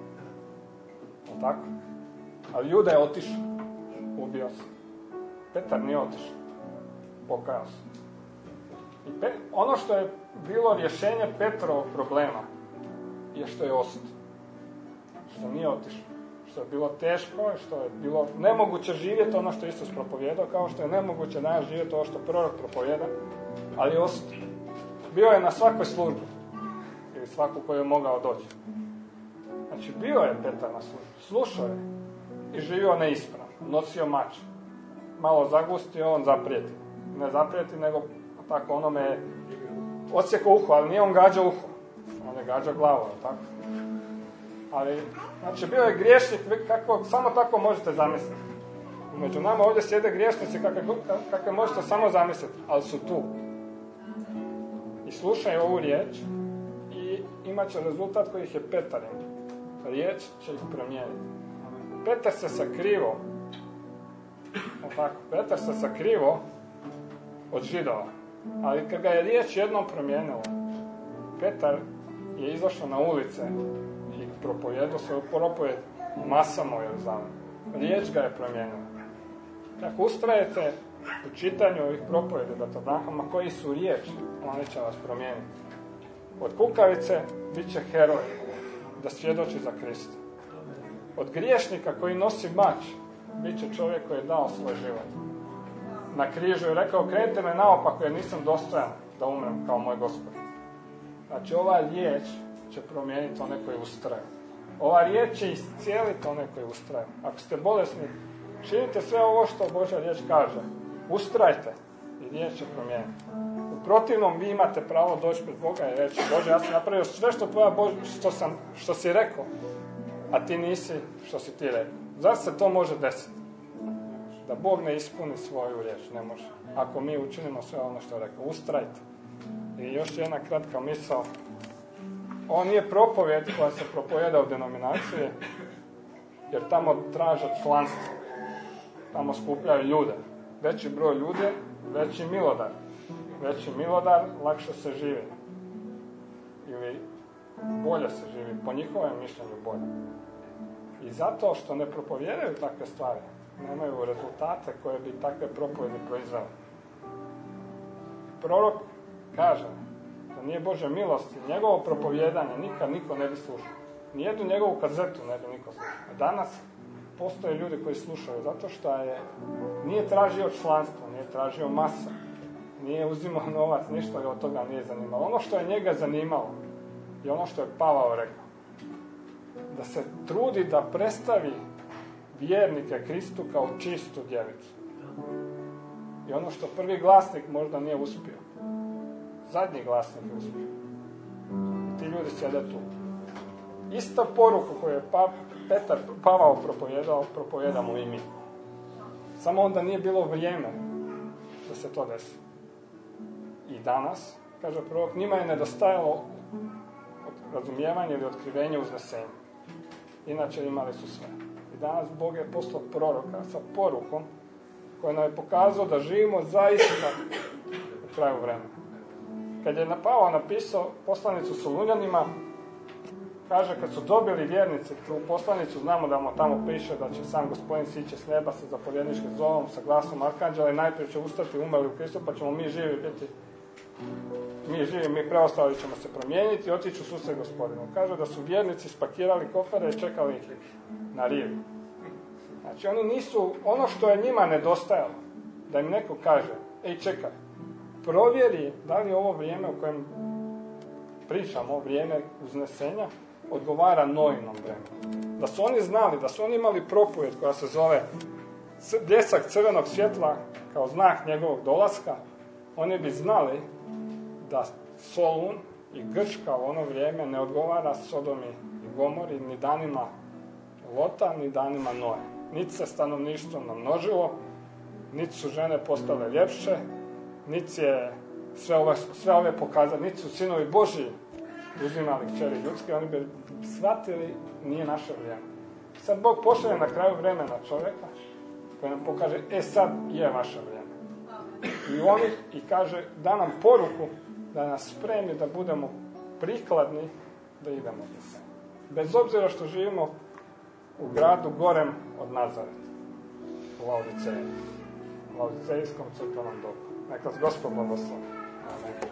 [SPEAKER 1] O tako? Ali Juda je otišao. Ubio se. Petar nije otišao. Pokajao se. I pe, ono što je bilo rješenje Petrovog problema je što je ostao. Što nije otišao. Što je bilo teško, što je bilo nemoguće živjeti ono što Isus propovijedao, kao što je nemoguće danas živjeti ovo što prorok propovijeda, ali je ostao. Bio je na svakoj službi. Ili svaku koju je mogao doći. Znači, bio je Petar na službi. Slušao je. I živio neispravno. Nosio mač. Malo zagustio, on zaprijeti. Ne zaprijeti, nego tako onome je odsjekao uho, ali nije on gađao uho. On je gađao glavu, tako? Ali, znači, bio je griješnik, kako, samo tako možete zamisliti. Među nama ovdje sjede griješnici kakve, kakve možete samo zamisliti, ali su tu. I slušaju ovu riječ i imat će rezultat koji ih je Petar. Riječ će ih promijeniti. Petar se sakrivo, tako, Petar se sakrivo od Židova. Ali kad ga je riječ jednom promijenila, Petar je izašao na ulice i propovijedao svoju propovijed masama u Jeruzalemu. Riječ ga je promijenila. Ako ustrajete u čitanju ovih propovjedi Abrahama koji su riječ, oni će vas promijeniti. Od kukavice bit će heroj da svjedoči za Krista. Od griješnika koji nosi mač bit će čovjek koji je dao svoj život. Na križu je rekao, krenite me naopako jer nisam dostojan da umrem kao moj Gospod. Znači, ova riječ će promijeniti one koji ustraju. Ova riječ će iscijeliti one koji ustraju. Ako ste bolesni, činite sve ovo što Božja riječ kaže. Ustrajte i riječ će promijeniti. U protivnom vi imate pravo doći pred Boga i reći, Bože, ja sam napravio sve što, tvoja Bož... što, sam... što si rekao, a ti nisi što si ti rekao. Zar se to može desiti? Da Bog ne ispuni svoju riječ, ne može. Ako mi učinimo sve ono što je rekao, ustrajte. I još jedna kratka misao. Ovo nije propovijed koja se propovijeda u denominaciji, jer tamo traže članstvo. Tamo skupljaju ljude. Veći broj ljudi, veći milodar. Veći milodar, lakše se živi. Ili bolje se živi, po njihovom mišljenju bolje. I zato što ne propovijedaju takve stvari, nemaju rezultate koje bi takve propovjedi proizvele. Prorok kaže da nije Božja milost i njegovo propovijedanje nikad niko ne bi slušao. Nijednu njegovu kazetu ne bi niko slušao. Danas postoje ljudi koji slušaju zato što je, nije tražio članstvo, nije tražio masa, nije uzimao novac, ništa ga od toga nije zanimalo. Ono što je njega zanimalo je ono što je Pavao rekao. Da se trudi da predstavi vjernike Kristu kao čistu djevicu. I ono što prvi glasnik možda nije uspio. Zadnji glasnik je uspio. I ti ljudi sjede tu. Ista poruka koju je pa, Petar Pavao propovijedao, propovijedamo i mi. Samo onda nije bilo vrijeme da se to desi. I danas, kaže prorok, njima je nedostajalo razumijevanje ili otkrivenje uznesenja. Inače imali su sve. I danas Bog je poslao proroka sa porukom koja nam je pokazao da živimo zaista kraju vremena. Kad je Pavao napisao poslanicu Solunjanima, kaže, kad su dobili vjernici tu poslanicu, znamo da mu tamo piše da će sam Gospodin sići s neba sa zapovjedničkim zvonom, sa glasom arkanđela i najprije će ustati umrli u Kristu, pa ćemo mi živi biti, mi živi, mi preostali ćemo se promijeniti i otići u susret Gospodinu. Kaže da su vjernici spakirali kofere i čekali ih na rivi. Znači, oni nisu, ono što je njima nedostajalo, da im neko kaže, ej, čekaj, provjeri da li ovo vrijeme o kojem pričamo, vrijeme uznesenja, odgovara Noinom vremenu. Da su oni znali, da su oni imali propovjed koja se zove bljesak crvenog svjetla kao znak njegovog dolaska, oni bi znali da Solun i Grčka u ono vrijeme ne odgovara Sodomi i Gomori, ni danima Lota, ni danima Noe. Niti se stanovništvo namnožilo, niti su žene postale ljepše, niti je sve ove, sve ove pokazali, niti su sinovi Božji uzimali kćeri ljudske, oni bi shvatili, nije naše vrijeme. Sad Bog pošalje na kraju vremena čovjeka koji nam pokaže, e sad je vaše vrijeme. I oni, i kaže, da nam poruku da nas spremi da budemo prikladni da idemo do sebe. Bez obzira što živimo u gradu gorem od Nazareta, u Laodiceji, u Laodicejskom crkvenom dobu. Neka vas Gospod blagoslovi. Amen.